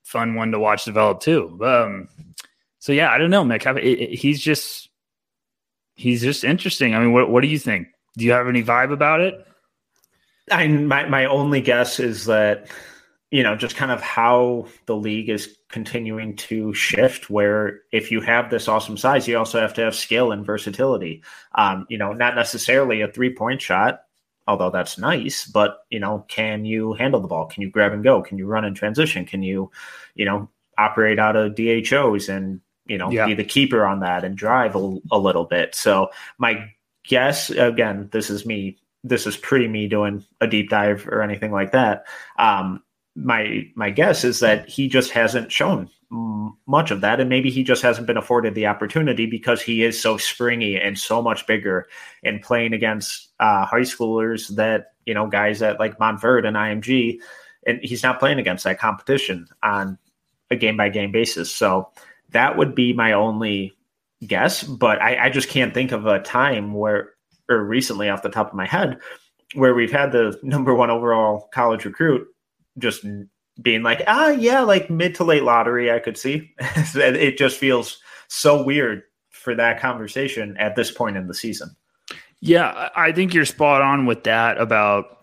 fun one to watch develop too. Um, so yeah, I don't know, Mick. It, it, he's just he's just interesting. I mean, what what do you think? Do you have any vibe about it?
I my my only guess is that, you know, just kind of how the league is continuing to shift, where if you have this awesome size, you also have to have skill and versatility. Um, you know, not necessarily a three-point shot, although that's nice, but, you know, can you handle the ball? Can you grab and go? Can you run in transition? Can you, you know, operate out of D H Os and, you know, yeah. be the keeper on that and drive a, a little bit? So my guess, again, this is me, this is pre me doing a deep dive or anything like that. Um, my my guess is that he just hasn't shown much of that, and maybe he just hasn't been afforded the opportunity because he is so springy and so much bigger, and playing against uh, high schoolers that, you know, guys at like Montverde and I M G, and he's not playing against that competition on a game by game basis. So that would be my only guess, but I, I just can't think of a time where, or recently off the top of my head, where we've had the number one overall college recruit just being like, ah, yeah, like mid to late lottery, I could see. It just feels so weird for that conversation at this point in the season.
Yeah, I think you're spot on with that about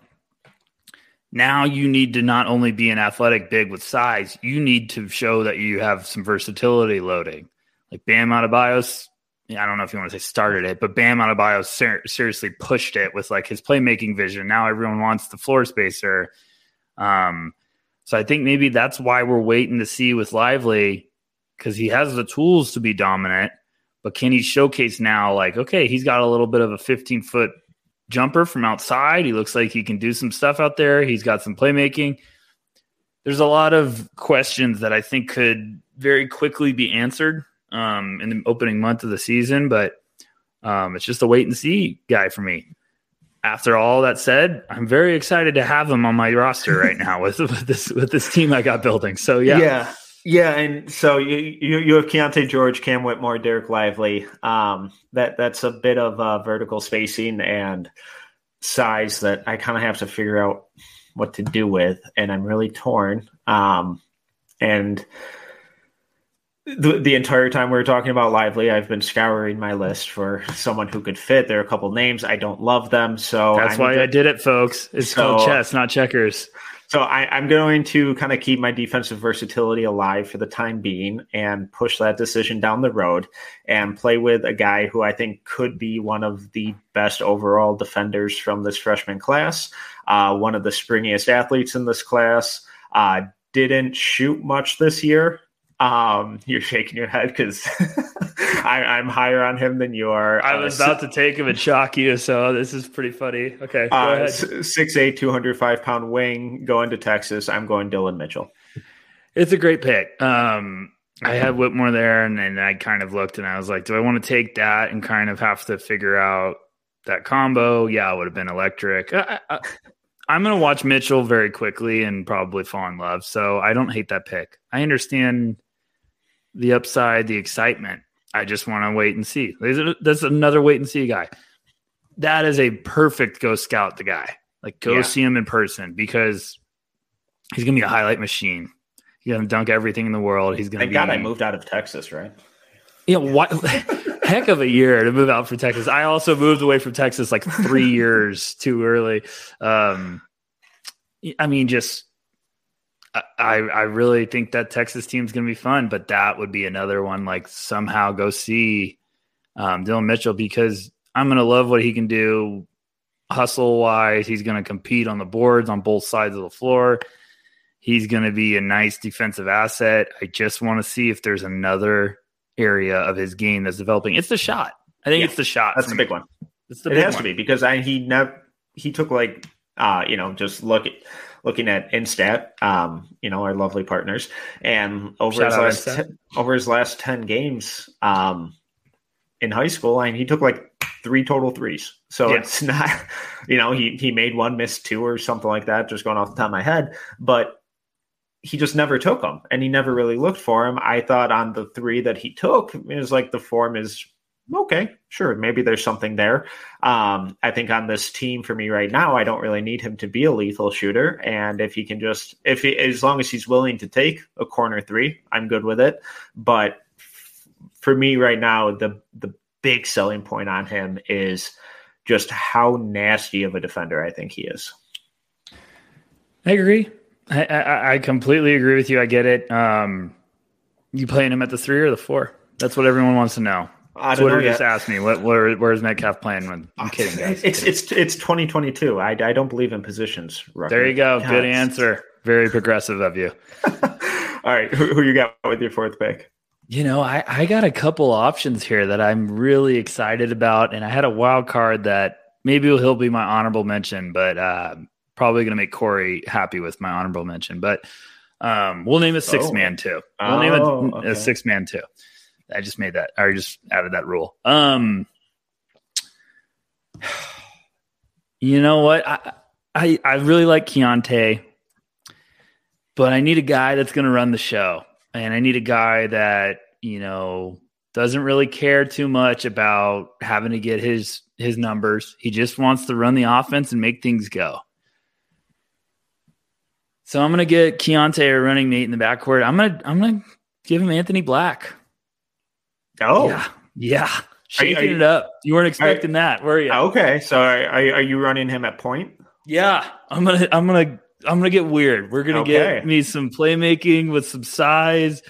now you need to not only be an athletic big with size, you need to show that you have some versatility loading. Like Bam Adebayo, I don't know if you want to say started it, but Bam Adebayo ser- seriously pushed it with like his playmaking vision. Now everyone wants the floor spacer. Um, so I think maybe that's why we're waiting to see with Lively, because he has the tools to be dominant, but can he showcase now, like, okay, he's got a little bit of a fifteen foot jumper from outside. He looks like he can do some stuff out there. He's got some playmaking. There's a lot of questions that I think could very quickly be answered um, in the opening month of the season, but um, it's just a wait and see guy for me. After all that said, I'm very excited to have him on my roster right now with, with this with this team I got building. So yeah,
yeah, yeah. And so you you, you have Keontae George, Cam Whitmore, Derek Lively. Um, that that's a bit of uh, vertical spacing and size that I kind of have to figure out what to do with, and I'm really torn. Um, and The, the entire time we were talking about Lively, I've been scouring my list for someone who could fit. There are a couple names. I don't love them. So
that's I'm why to, I did it, folks. It's so, called chess, not checkers.
So I, I'm going to kind of keep my defensive versatility alive for the time being and push that decision down the road and play with a guy who I think could be one of the best overall defenders from this freshman class, uh, one of the springiest athletes in this class. Uh, didn't shoot much this year. Um, you're shaking your head because I'm higher on him than you are.
I was uh, about to take him and shock you, so this is pretty funny. Okay, go
uh,
ahead.
six eight, two hundred five pound wing going to Texas. I'm going Dylan Mitchell.
It's a great pick. Um, I had Whitmore there, and then I kind of looked, and I was like, do I want to take that and kind of have to figure out that combo? Yeah, it would have been electric. I, I, I'm going to watch Mitchell very quickly and probably fall in love, so I don't hate that pick. I understand the upside, the excitement. I just want to wait and see. That's another wait and see guy. That is a perfect go scout the guy. Like go yeah. see him in person because he's going to be a highlight machine. He's going to dunk everything in the world. He's going to
Thank
be.
God I moved out of Texas, right?
Yeah, you know, what heck of a year to move out from Texas. I also moved away from Texas like three years too early. Um, I mean, just. I, I really think that Texas team is going to be fun, but that would be another one, like somehow go see um, Dylan Mitchell, because I'm going to love what he can do hustle wise. He's going to compete on the boards on both sides of the floor. He's going to be a nice defensive asset. I just want to see if there's another area of his game that's developing. It's the shot. I think yeah, it's the shot.
That's the big one. It's the it big has one. to be because I, he never, he took like, uh, you know, just look at, looking at Instat, um, you know, our lovely partners, and over Shout his last ten, over his last ten games um, in high school, and he took like three total threes. So yeah. It's not, you know, he he made one, missed two, or something like that, just going off the top of my head. But he just never took them, and he never really looked for him. I thought on the three that he took, it was like the form is okay, sure, maybe there's something there. Um, I think on this team for me right now, I don't really need him to be a lethal shooter. And if he can just, if he, as long as he's willing to take a corner three, I'm good with it. But f- for me right now, the the big selling point on him is just how nasty of a defender I think he is.
I agree. I, I, I completely agree with you. I get it. Um, you playing him at the three or the four? That's what everyone wants to know.
I don't
Twitter
know
just asked me, "What? Where, where's Metcalf playing?" When I'm kidding, guys.
It's it's it's twenty twenty-two. I, I don't believe in positions. Rucker.
There you go.
God.
Good answer. Very progressive of you.
All right, who, who you got with your fourth pick?
You know, I, I got a couple options here that I'm really excited about, and I had a wild card that maybe he'll be my honorable mention, but uh, probably going to make Corey happy with my honorable mention. But um, we'll name a six oh. man too. We'll oh, name a, okay. a six man too. I just made that. I just added that rule. Um, you know what? I, I I really like Keontae, but I need a guy that's going to run the show, and I need a guy that, you know, doesn't really care too much about having to get his his numbers. He just wants to run the offense and make things go. So I'm going to get Keontae a running mate in the backcourt. I'm going to I'm going to give him Anthony Black.
Oh,
yeah, yeah. Shaking
are you, are you,
it up. You weren't expecting are, that, were you?
Okay, so are, are you running him at point?
Yeah, I'm gonna, I'm gonna, I'm gonna get weird. We're gonna okay. get me some playmaking with some size.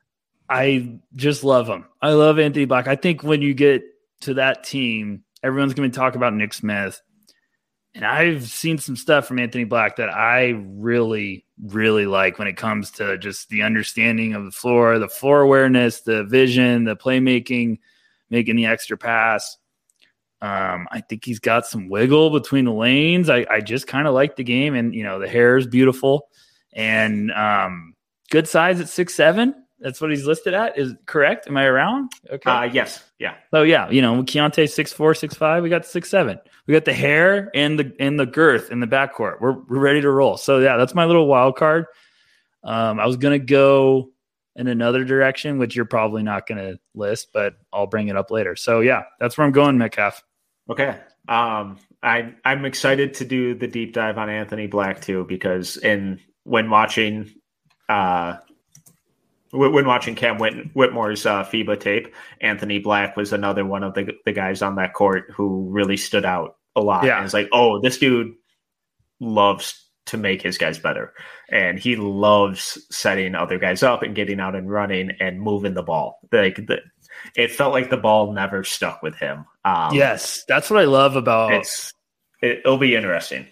I just love him. I love Anthony Black. I think when you get to that team, everyone's gonna talk about Nick Smith, and I've seen some stuff from Anthony Black that I really, really like when it comes to just the understanding of the floor, the floor awareness, the vision, the playmaking, making the extra pass. Um, I think he's got some wiggle between the lanes. I, I just kind of like the game, and, you know, the hair is beautiful, and um, good size at six seven. That's what he's listed at. Is correct? Am I around? Okay.
Uh, yes. Yeah.
So yeah, you know, Keontae six four, six five. We got six seven. We got the hair and the and the girth in the backcourt. We're we're ready to roll. So yeah, that's my little wild card. Um, I was gonna go in another direction, which you're probably not gonna list, but I'll bring it up later. So yeah, that's where I'm going, Metcalf.
Okay. Um, I I'm excited to do the deep dive on Anthony Black too, because in when watching, uh. When watching Cam Whit- Whitmore's uh, FIBA tape, Anthony Black was another one of the, the guys on that court who really stood out a lot.
Yeah.
And it's like, oh, this dude loves to make his guys better. And he loves setting other guys up and getting out and running and moving the ball. Like the, it felt like the ball never stuck with him. Um,
yes, that's what I love about
it's. It, it'll be interesting.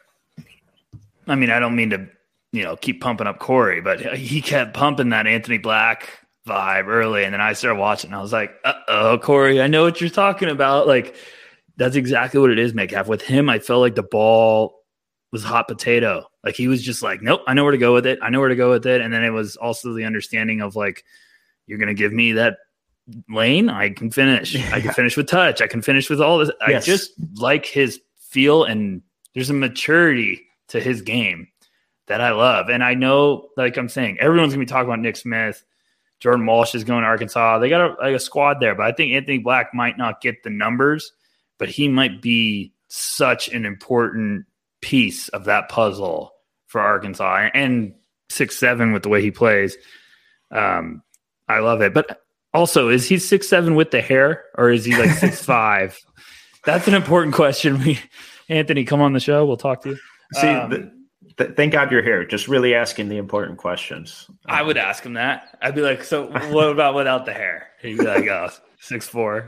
I mean, I don't mean to, you know, keep pumping up Corey, but he kept pumping that Anthony Black vibe early. And then I started watching and I was like, uh-oh, Corey, I know what you're talking about. Like, that's exactly what it is, Metcalf. With him, I felt like the ball was hot potato. Like, he was just like, nope, I know where to go with it. I know where to go with it. And then it was also the understanding of like, you're going to give me that lane. I can finish. Yeah. I can finish with touch. I can finish with all this. Yes. I just like his feel, and there's a maturity to his game that I love. And I know, like I'm saying, everyone's going to be talking about Nick Smith. Jordan Walsh is going to Arkansas. They got a, like a squad there, but I think Anthony Black might not get the numbers, but he might be such an important piece of that puzzle for Arkansas. And six seven with the way he plays. Um, I love it. But also, is he six seven with the hair, or is he like six five? That's an important question. We, Anthony, come on the show. We'll talk to you.
See,
um,
the- Th- thank God you're here. Just really asking the important questions.
I would ask him that. I'd be like, so what about without the hair? He'd be like, oh, six four.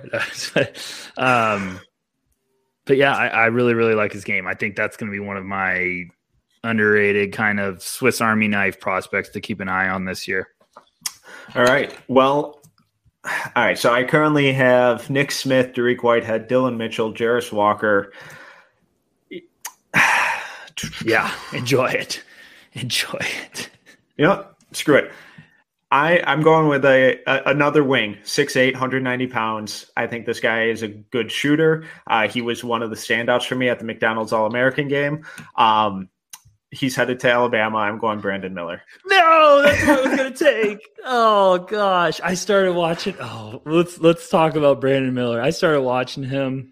um, but yeah, I, I really, really like his game. I think that's going to be one of my underrated kind of Swiss Army knife prospects to keep an eye on this year.
All right. Well, all right. So I currently have Nick Smith, Dariq Whitehead, Dylan Mitchell, Jarris Walker.
Yeah, enjoy it. Enjoy it.
You know, screw it. I, I'm going with a, a another wing, six eight, one hundred ninety pounds. I think this guy is a good shooter. Uh, he was one of the standouts for me at the McDonald's All-American game. Um, he's headed to Alabama. I'm going Brandon Miller.
No, that's what I was going to take. Oh gosh, I started watching. Oh, let's let's talk about Brandon Miller. I started watching him.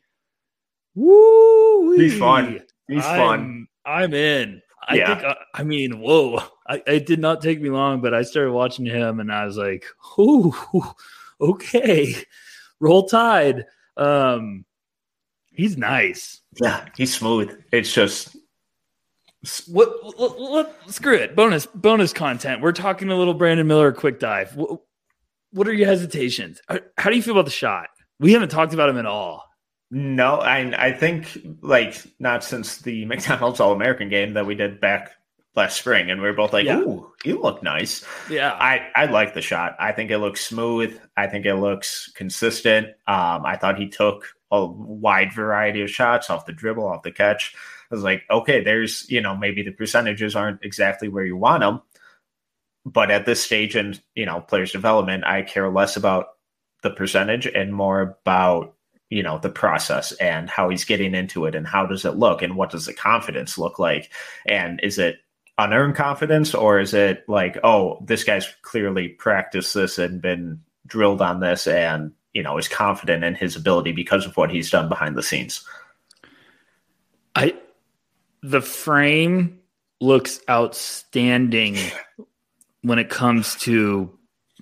Woo!
He's fun. He's
I'm,
fun.
I'm in. I
Yeah.
think. I, I mean, whoa! I, it did not take me long, but I started watching him, and I was like, "Ooh, okay, roll Tide." Um, he's nice.
Yeah, he's smooth. It's just
What, what, what? Screw it. Bonus, bonus content. We're talking a little Brandon Miller quick dive. What, what are your hesitations? How do you feel about the shot? We haven't talked about him at all.
no. I I think like not since the McDonald's All American game that we did back last spring, and we were both like,
Yeah.
"Ooh, you look nice."
Yeah.
I I like the shot. I think it looks smooth. I think it looks consistent. Um, I thought he took a wide variety of shots off the dribble, off the catch. I was like, okay, there's, you know, maybe the percentages aren't exactly where you want them, but at this stage in, you know, players development, I care less about the percentage and more about, you know, the process and how he's getting into it and how does it look and what does the confidence look like? And is it unearned confidence or is it like, oh, this guy's clearly practiced this and been drilled on this and, you know, is confident in his ability because of what he's done behind the scenes?
I, the frame looks outstanding when it comes to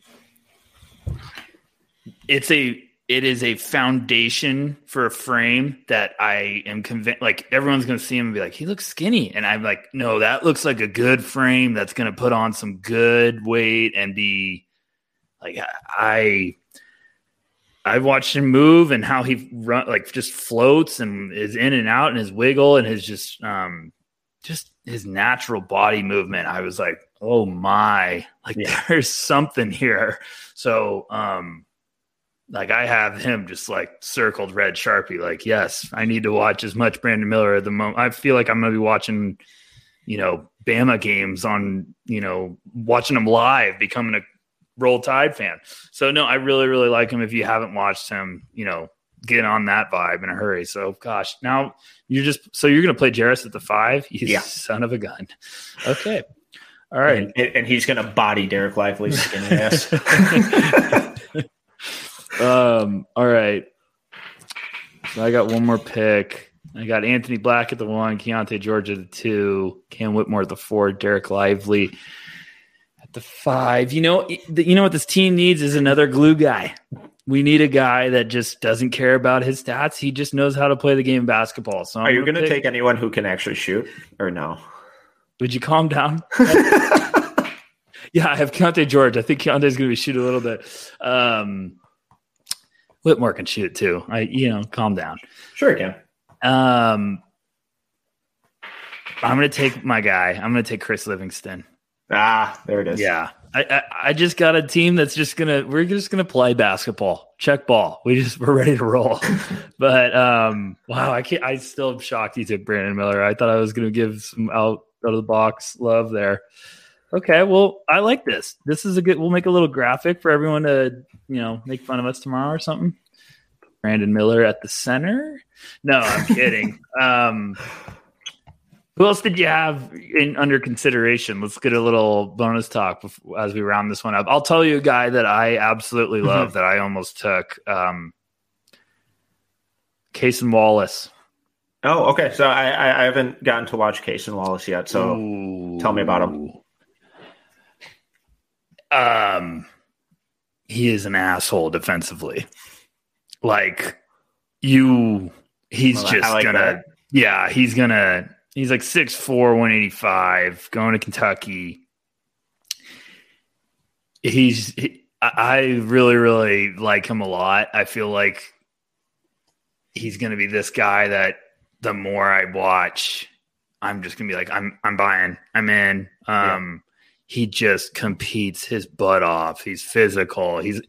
it's a it is a foundation for a frame that I am convinced like everyone's going to see him and be like, he looks skinny. And I'm like, no, that looks like a good frame that's going to put on some good weight and be like, I, I've watched him move and how he run, like just floats and is in and out and his wiggle and his just, um, just his natural body movement. I was like, oh my, like
Yeah.
there's something here. So, um, like I have him just like circled red Sharpie. Like, yes, I need to watch as much Brandon Miller at the moment. I feel like I'm going to be watching, you know, Bama games on, you know, watching them live, becoming a Roll Tide fan. So no, I really, really like him. If you haven't watched him, you know, get on that vibe in a hurry. So gosh, now you're just, so you're going to play Jarris at the five? You
Yeah.
son of a gun. Okay. All right.
And, and he's going to body Derek Lively's skinny ass.
Um, all right. So I got one more pick. I got Anthony Black at the one, Keontae George at the two, Cam Whitmore at the four, Derek Lively at the five. You know, you know what this team needs is another glue guy. We need a guy that just doesn't care about his stats. He just knows how to play the game of basketball. So
Are you going to take anyone who can actually shoot or no?
Would you calm down? Yeah, I have Keontae George. I think Keontae's going to be shoot a little bit. Um, Whitmore can shoot too. I, you know, calm down.
Sure, he can.
Um, I'm going to take my guy. I'm going to take Chris Livingston.
Ah, there it is.
Yeah. I, I, I just got a team that's just going to, we're just going to play basketball, check ball. We just, we're ready to roll. But, um, wow, I can't, I still am shocked you took Brandon Miller. I thought I was going to give some out, out of the box love there. Okay. Well, I like this. This is a good, we'll make a little graphic for everyone to, you know, make fun of us tomorrow or something. Brandon Miller at the center. No, I'm kidding. um, Who else did you have in under consideration? Let's get a little bonus talk before, as we round this one up. I'll tell you a guy that I absolutely love that I almost took. Um, Cason Wallace.
Oh, okay. So I, I, I haven't gotten to watch Cason Wallace yet. So
Ooh.
Tell me about him.
Um, he is an asshole defensively. Like you, he's
Well,
just
I like
gonna,
that.
yeah, he's gonna. He's like six four, one eighty-five, going to Kentucky. He's, he, I really, really like him a lot. I feel like he's going to be this guy that the more I watch, I'm just going to be like, I'm, I'm buying, I'm in. Um, yeah. He just competes his butt off. He's physical. He's,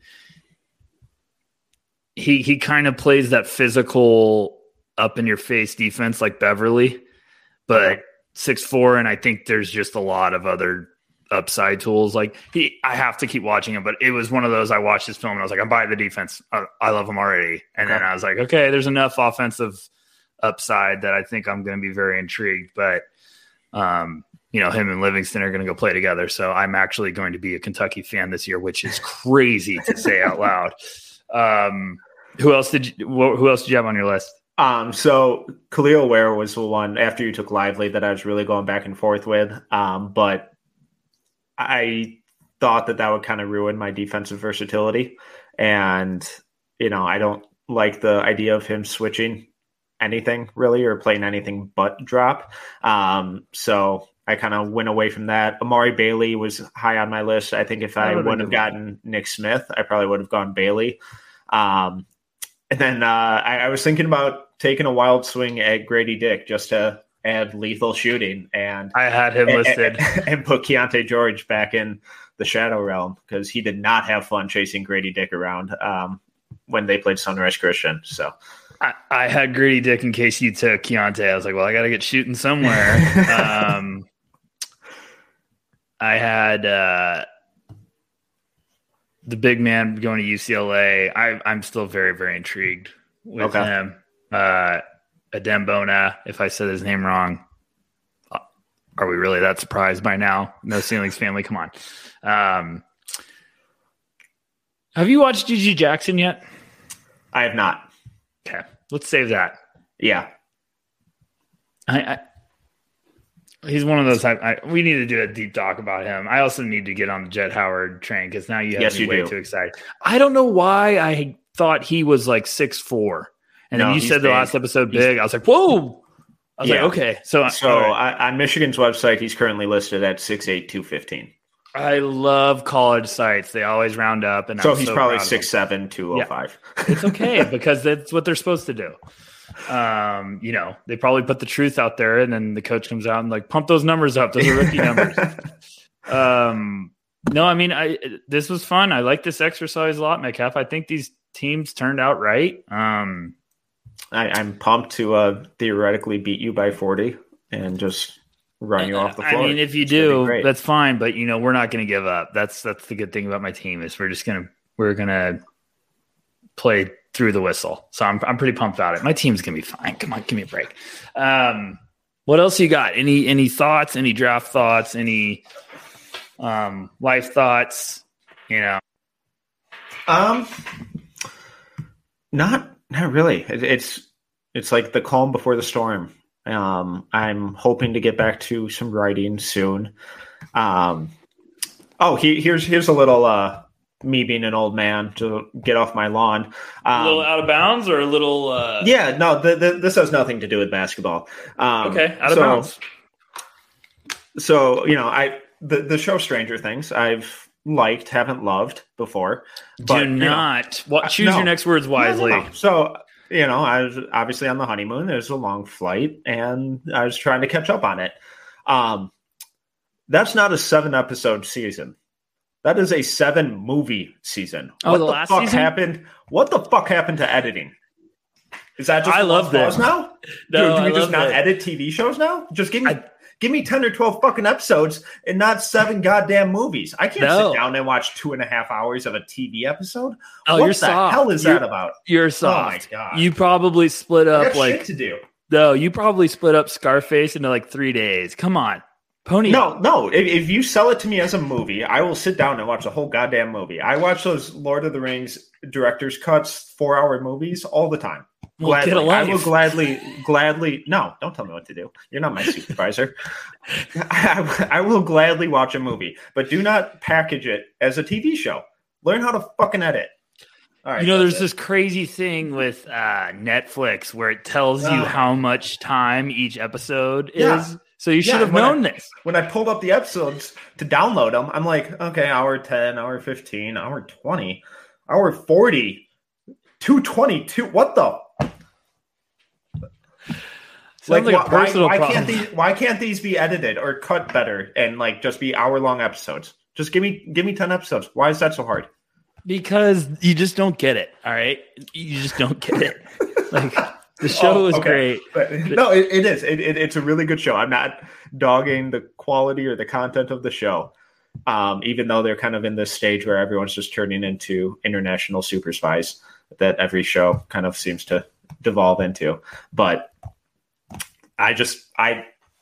he, he kind of plays that physical up in your face defense like Beverly. But six four, and I think there's just a lot of other upside tools. Like he, I have to keep watching him, but it was one of those. I watched this film and I was like, I'm buying the defense. I, I love him already. And okay. then I was like, okay, there's enough offensive upside that I think I'm going to be very intrigued. But um, you know, him and Livingston are going to go play together. So I'm actually going to be a Kentucky fan this year, which is crazy to say out loud. Um, who else did you, who else did you have on your list?
Um, so Khalil Ware was the one after you took Lively that I was really going back and forth with. Um, but I thought that that would kind of ruin my defensive versatility. And, you know, I don't like the idea of him switching anything really or playing anything but drop. Um, so I kind of went away from that. Amari Bailey was high on my list. I think if I, I wouldn't have gotten Nick Smith, I probably would have gone Bailey. Um, and then uh, I, I was thinking about taking a wild swing at Grady Dick just to add lethal shooting. And
I had him listed.
And, and put Keontae George back in the shadow realm because he did not have fun chasing Grady Dick around um, when they played Sunrise Christian. So
I, I had Grady Dick in case you took Keontae. I was like, well, I got to get shooting somewhere. um, I had uh, the big man going to U C L A. I, I'm still very, very intrigued with okay. him. Uh, Adembona, if I said his name wrong. Are we really that surprised by now? No Ceilings family, come on. Um, have you watched Gigi Jackson yet?
I have not.
Okay, let's save that.
Yeah.
I, I He's one of those. I, I, we need to do a deep talk about him. I also need to get on the Jet Howard train because now you have
yes,
me
you
way
do.
too excited. I don't know why I thought he was like six foot four, and no, then you said the big. last episode big. He's, I was like, whoa. I was yeah. like, okay. So,
so right. I, on Michigan's website, he's currently listed at six eight, two fifteen.
I love college sites. They always round up, and
so
I'm
he's
so
probably six seven, two oh five.
Yeah. It's okay because that's what they're supposed to do. Um, you know, they probably put the truth out there, and then the coach comes out and like pump those numbers up. Those are rookie numbers. um, no, I mean, I this was fun. I like this exercise a lot, Metcalf. I think these teams turned out right. Um,
I, I'm pumped to uh, theoretically beat you by forty and just run you off the floor.
I mean, if you
it's
do, that's fine. But you know, we're not going to give up. That's that's the good thing about my team is we're just gonna we're gonna play through the whistle. So I'm I'm pretty pumped about it. My team's gonna be fine. Come on, give me a break. Um, what else you got? Any any thoughts? Any draft thoughts? Any um, life thoughts? You know,
um, not not really. It, it's it's like the calm before the storm. Um, I'm hoping to get back to some writing soon. Um, oh, he, here's here's a little. Uh, me being an old man to get off my lawn. Um,
a little out of bounds or a little... Uh...
Yeah, no, the, the, this has nothing to do with basketball. Um,
okay, out of
so,
bounds.
So, you know, I the, the show Stranger Things, I've liked, haven't loved before. But,
do not...
You know,
what, choose
no,
your next words wisely.
No, no, no. So, you know, I was obviously on the honeymoon. It was a long flight, and I was trying to catch up on it. Um, that's not a seven-episode season. That is a seven movie season.
Oh,
what
the,
the
last
fuck
season?
happened? What the fuck happened to editing? Is that just
I love this
now?
No,
do, do we
I
just not
that.
edit T V shows now? Just give me
I,
give me ten or twelve fucking episodes and not seven goddamn movies. I can't
no.
sit down and watch two and a half hours of a T V episode.
Oh,
what
you're
the
soft.
hell is
you're,
that about?
You're soft.
Oh my god!
You probably split up
I got
like
shit to do.
No, you probably split up Scarface into like three days. Come on. Pony
no,
up.
no. If, if you sell it to me as a movie, I will sit down and watch the whole goddamn movie. I watch those Lord of the Rings director's cuts, four-hour movies all the time.
Well,
gladly.
get a life.
I will gladly, gladly. No, don't tell me what to do. You're not my supervisor. I, I will gladly watch a movie, but do not package it as a T V show. Learn how to fucking edit. All right,
you know, there's
it.
this crazy thing with uh, Netflix where it tells you uh, how much time each episode
yeah.
is. So you should yeah, have known
I,
this.
When I pulled up the episodes to download them, I'm like, okay, hour ten, hour fifteen, hour twenty, hour forty, two twenty-two. What the?
Sounds like, like a
why,
personal
why, why
problem.
can't these why can't these be edited or cut better and like just be hour long episodes? Just give me give me ten episodes. Why is that so hard?
Because you just don't get it. All right, you just don't get it. Like the show
oh,
is
okay.
great.
But, no, it, it is. It, it, it's a really good show. I'm not dogging the quality or the content of the show, um, even though they're kind of in this stage where everyone's just turning into international super spies that every show kind of seems to devolve into. But I just I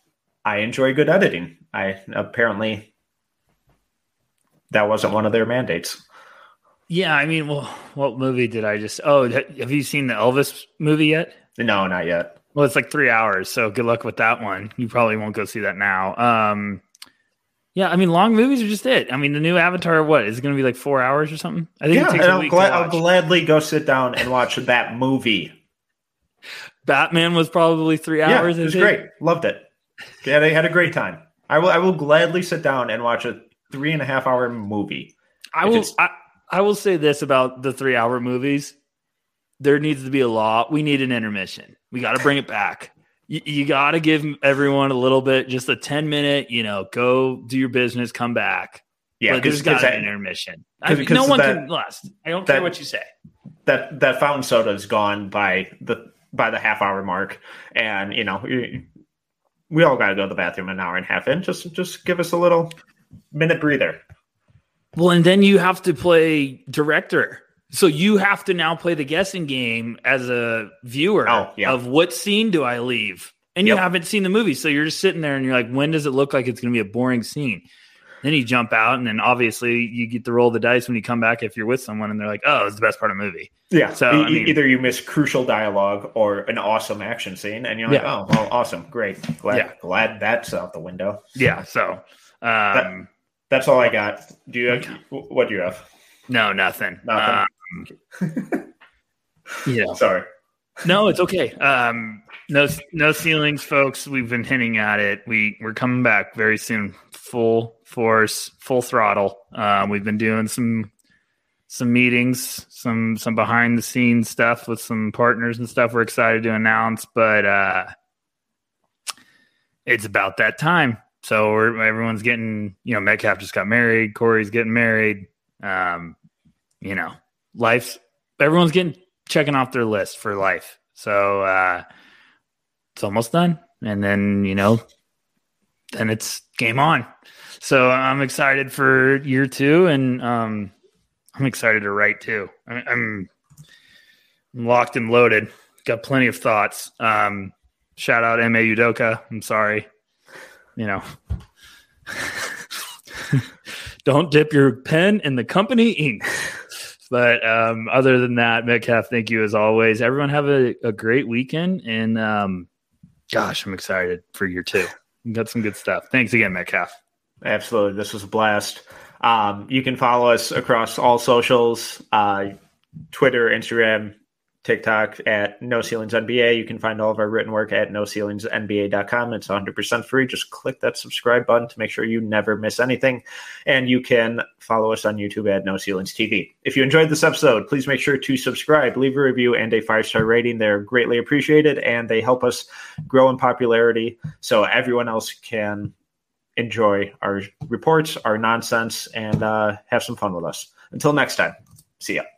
I enjoy good editing. I apparently that wasn't one of their mandates.
Yeah, I mean, well, what movie did I just? Oh, have you seen the Elvis movie yet?
No, not yet.
Well, it's like three hours, so good luck with that one. You probably won't go see that now. Um, yeah, I mean, long movies are just it. I mean, the new Avatar, what is it going to be like four hours or something? I think
yeah,
it takes
and
a
I'll,
week
gla-
to watch.
I'll gladly go sit down and watch that movie.
Batman was probably three hours.
Yeah, it was great. Loved it. Yeah, they had a great time. I will. I will gladly sit down and watch a three and a half hour movie.
I will. I, I will say this about the three hour movies: there needs to be a law. We need an intermission. We got to bring it back. You, you got to give everyone a little bit, just a ten minute. You know, go do your business, come back.
Yeah,
but there's got to be an intermission. I mean, no one that, can last. I don't
that,
care what you say.
That that fountain soda is gone by the by the half hour mark, and you know we all got to go to the bathroom an hour and a half in. Just just give us a little minute breather.
Well, and then you have to play director. So you have to now play the guessing game as a viewer
oh, yeah.
of what scene do I leave? And yep. you haven't seen the movie. So you're just sitting there and you're like, when does it look like it's going to be a boring scene? Then you jump out and then obviously you get to roll the dice when you come back if you're with someone and they're like, oh, it's the best part of the movie.
Yeah.
So
e-
I mean,
either you miss crucial dialogue or an awesome action scene and you're like, yeah. oh, well, awesome. Great. Glad,
yeah.
glad that's out the window.
Yeah. So um,
that, that's all I got. Do you have, okay. What do you have?
No, nothing.
Nothing.
Um, yeah.
Sorry.
No, it's okay. Um, no, no ceilings, folks. We've been hinting at it. We we're coming back very soon, full force, full throttle. Uh, we've been doing some some meetings, some some behind the scenes stuff with some partners and stuff. We're excited to announce, but uh, it's about that time. So we're, everyone's getting, you know, Metcalf just got married. Corey's getting married. Um, you know, life's everyone's getting checking off their list for life. So uh, it's almost done. And then, you know, then it's game on. So I'm excited for year two. And um, I'm excited to write too. I, I'm, I'm locked and loaded. Got plenty of thoughts. Um, shout out M A Udoka. I'm sorry. You know, don't dip your pen in the company ink. But um, other than that, Metcalf, thank you as always. Everyone have a, a great weekend. And um, gosh, I'm excited for year two. We got some good stuff. Thanks again, Metcalf.
Absolutely. This was a blast. Um, you can follow us across all socials, uh, Twitter, Instagram, TikTok at No Ceilings N B A. You can find all of our written work at no ceilings N B A dot com. It's one hundred percent free. Just click that subscribe button to make sure you never miss anything. And you can follow us on YouTube at No Ceilings T V. If you enjoyed this episode, please make sure to subscribe, leave a review, and a five-star rating. They're greatly appreciated, and they help us grow in popularity so everyone else can enjoy our reports, our nonsense, and uh, have some fun with us. Until next time, see ya.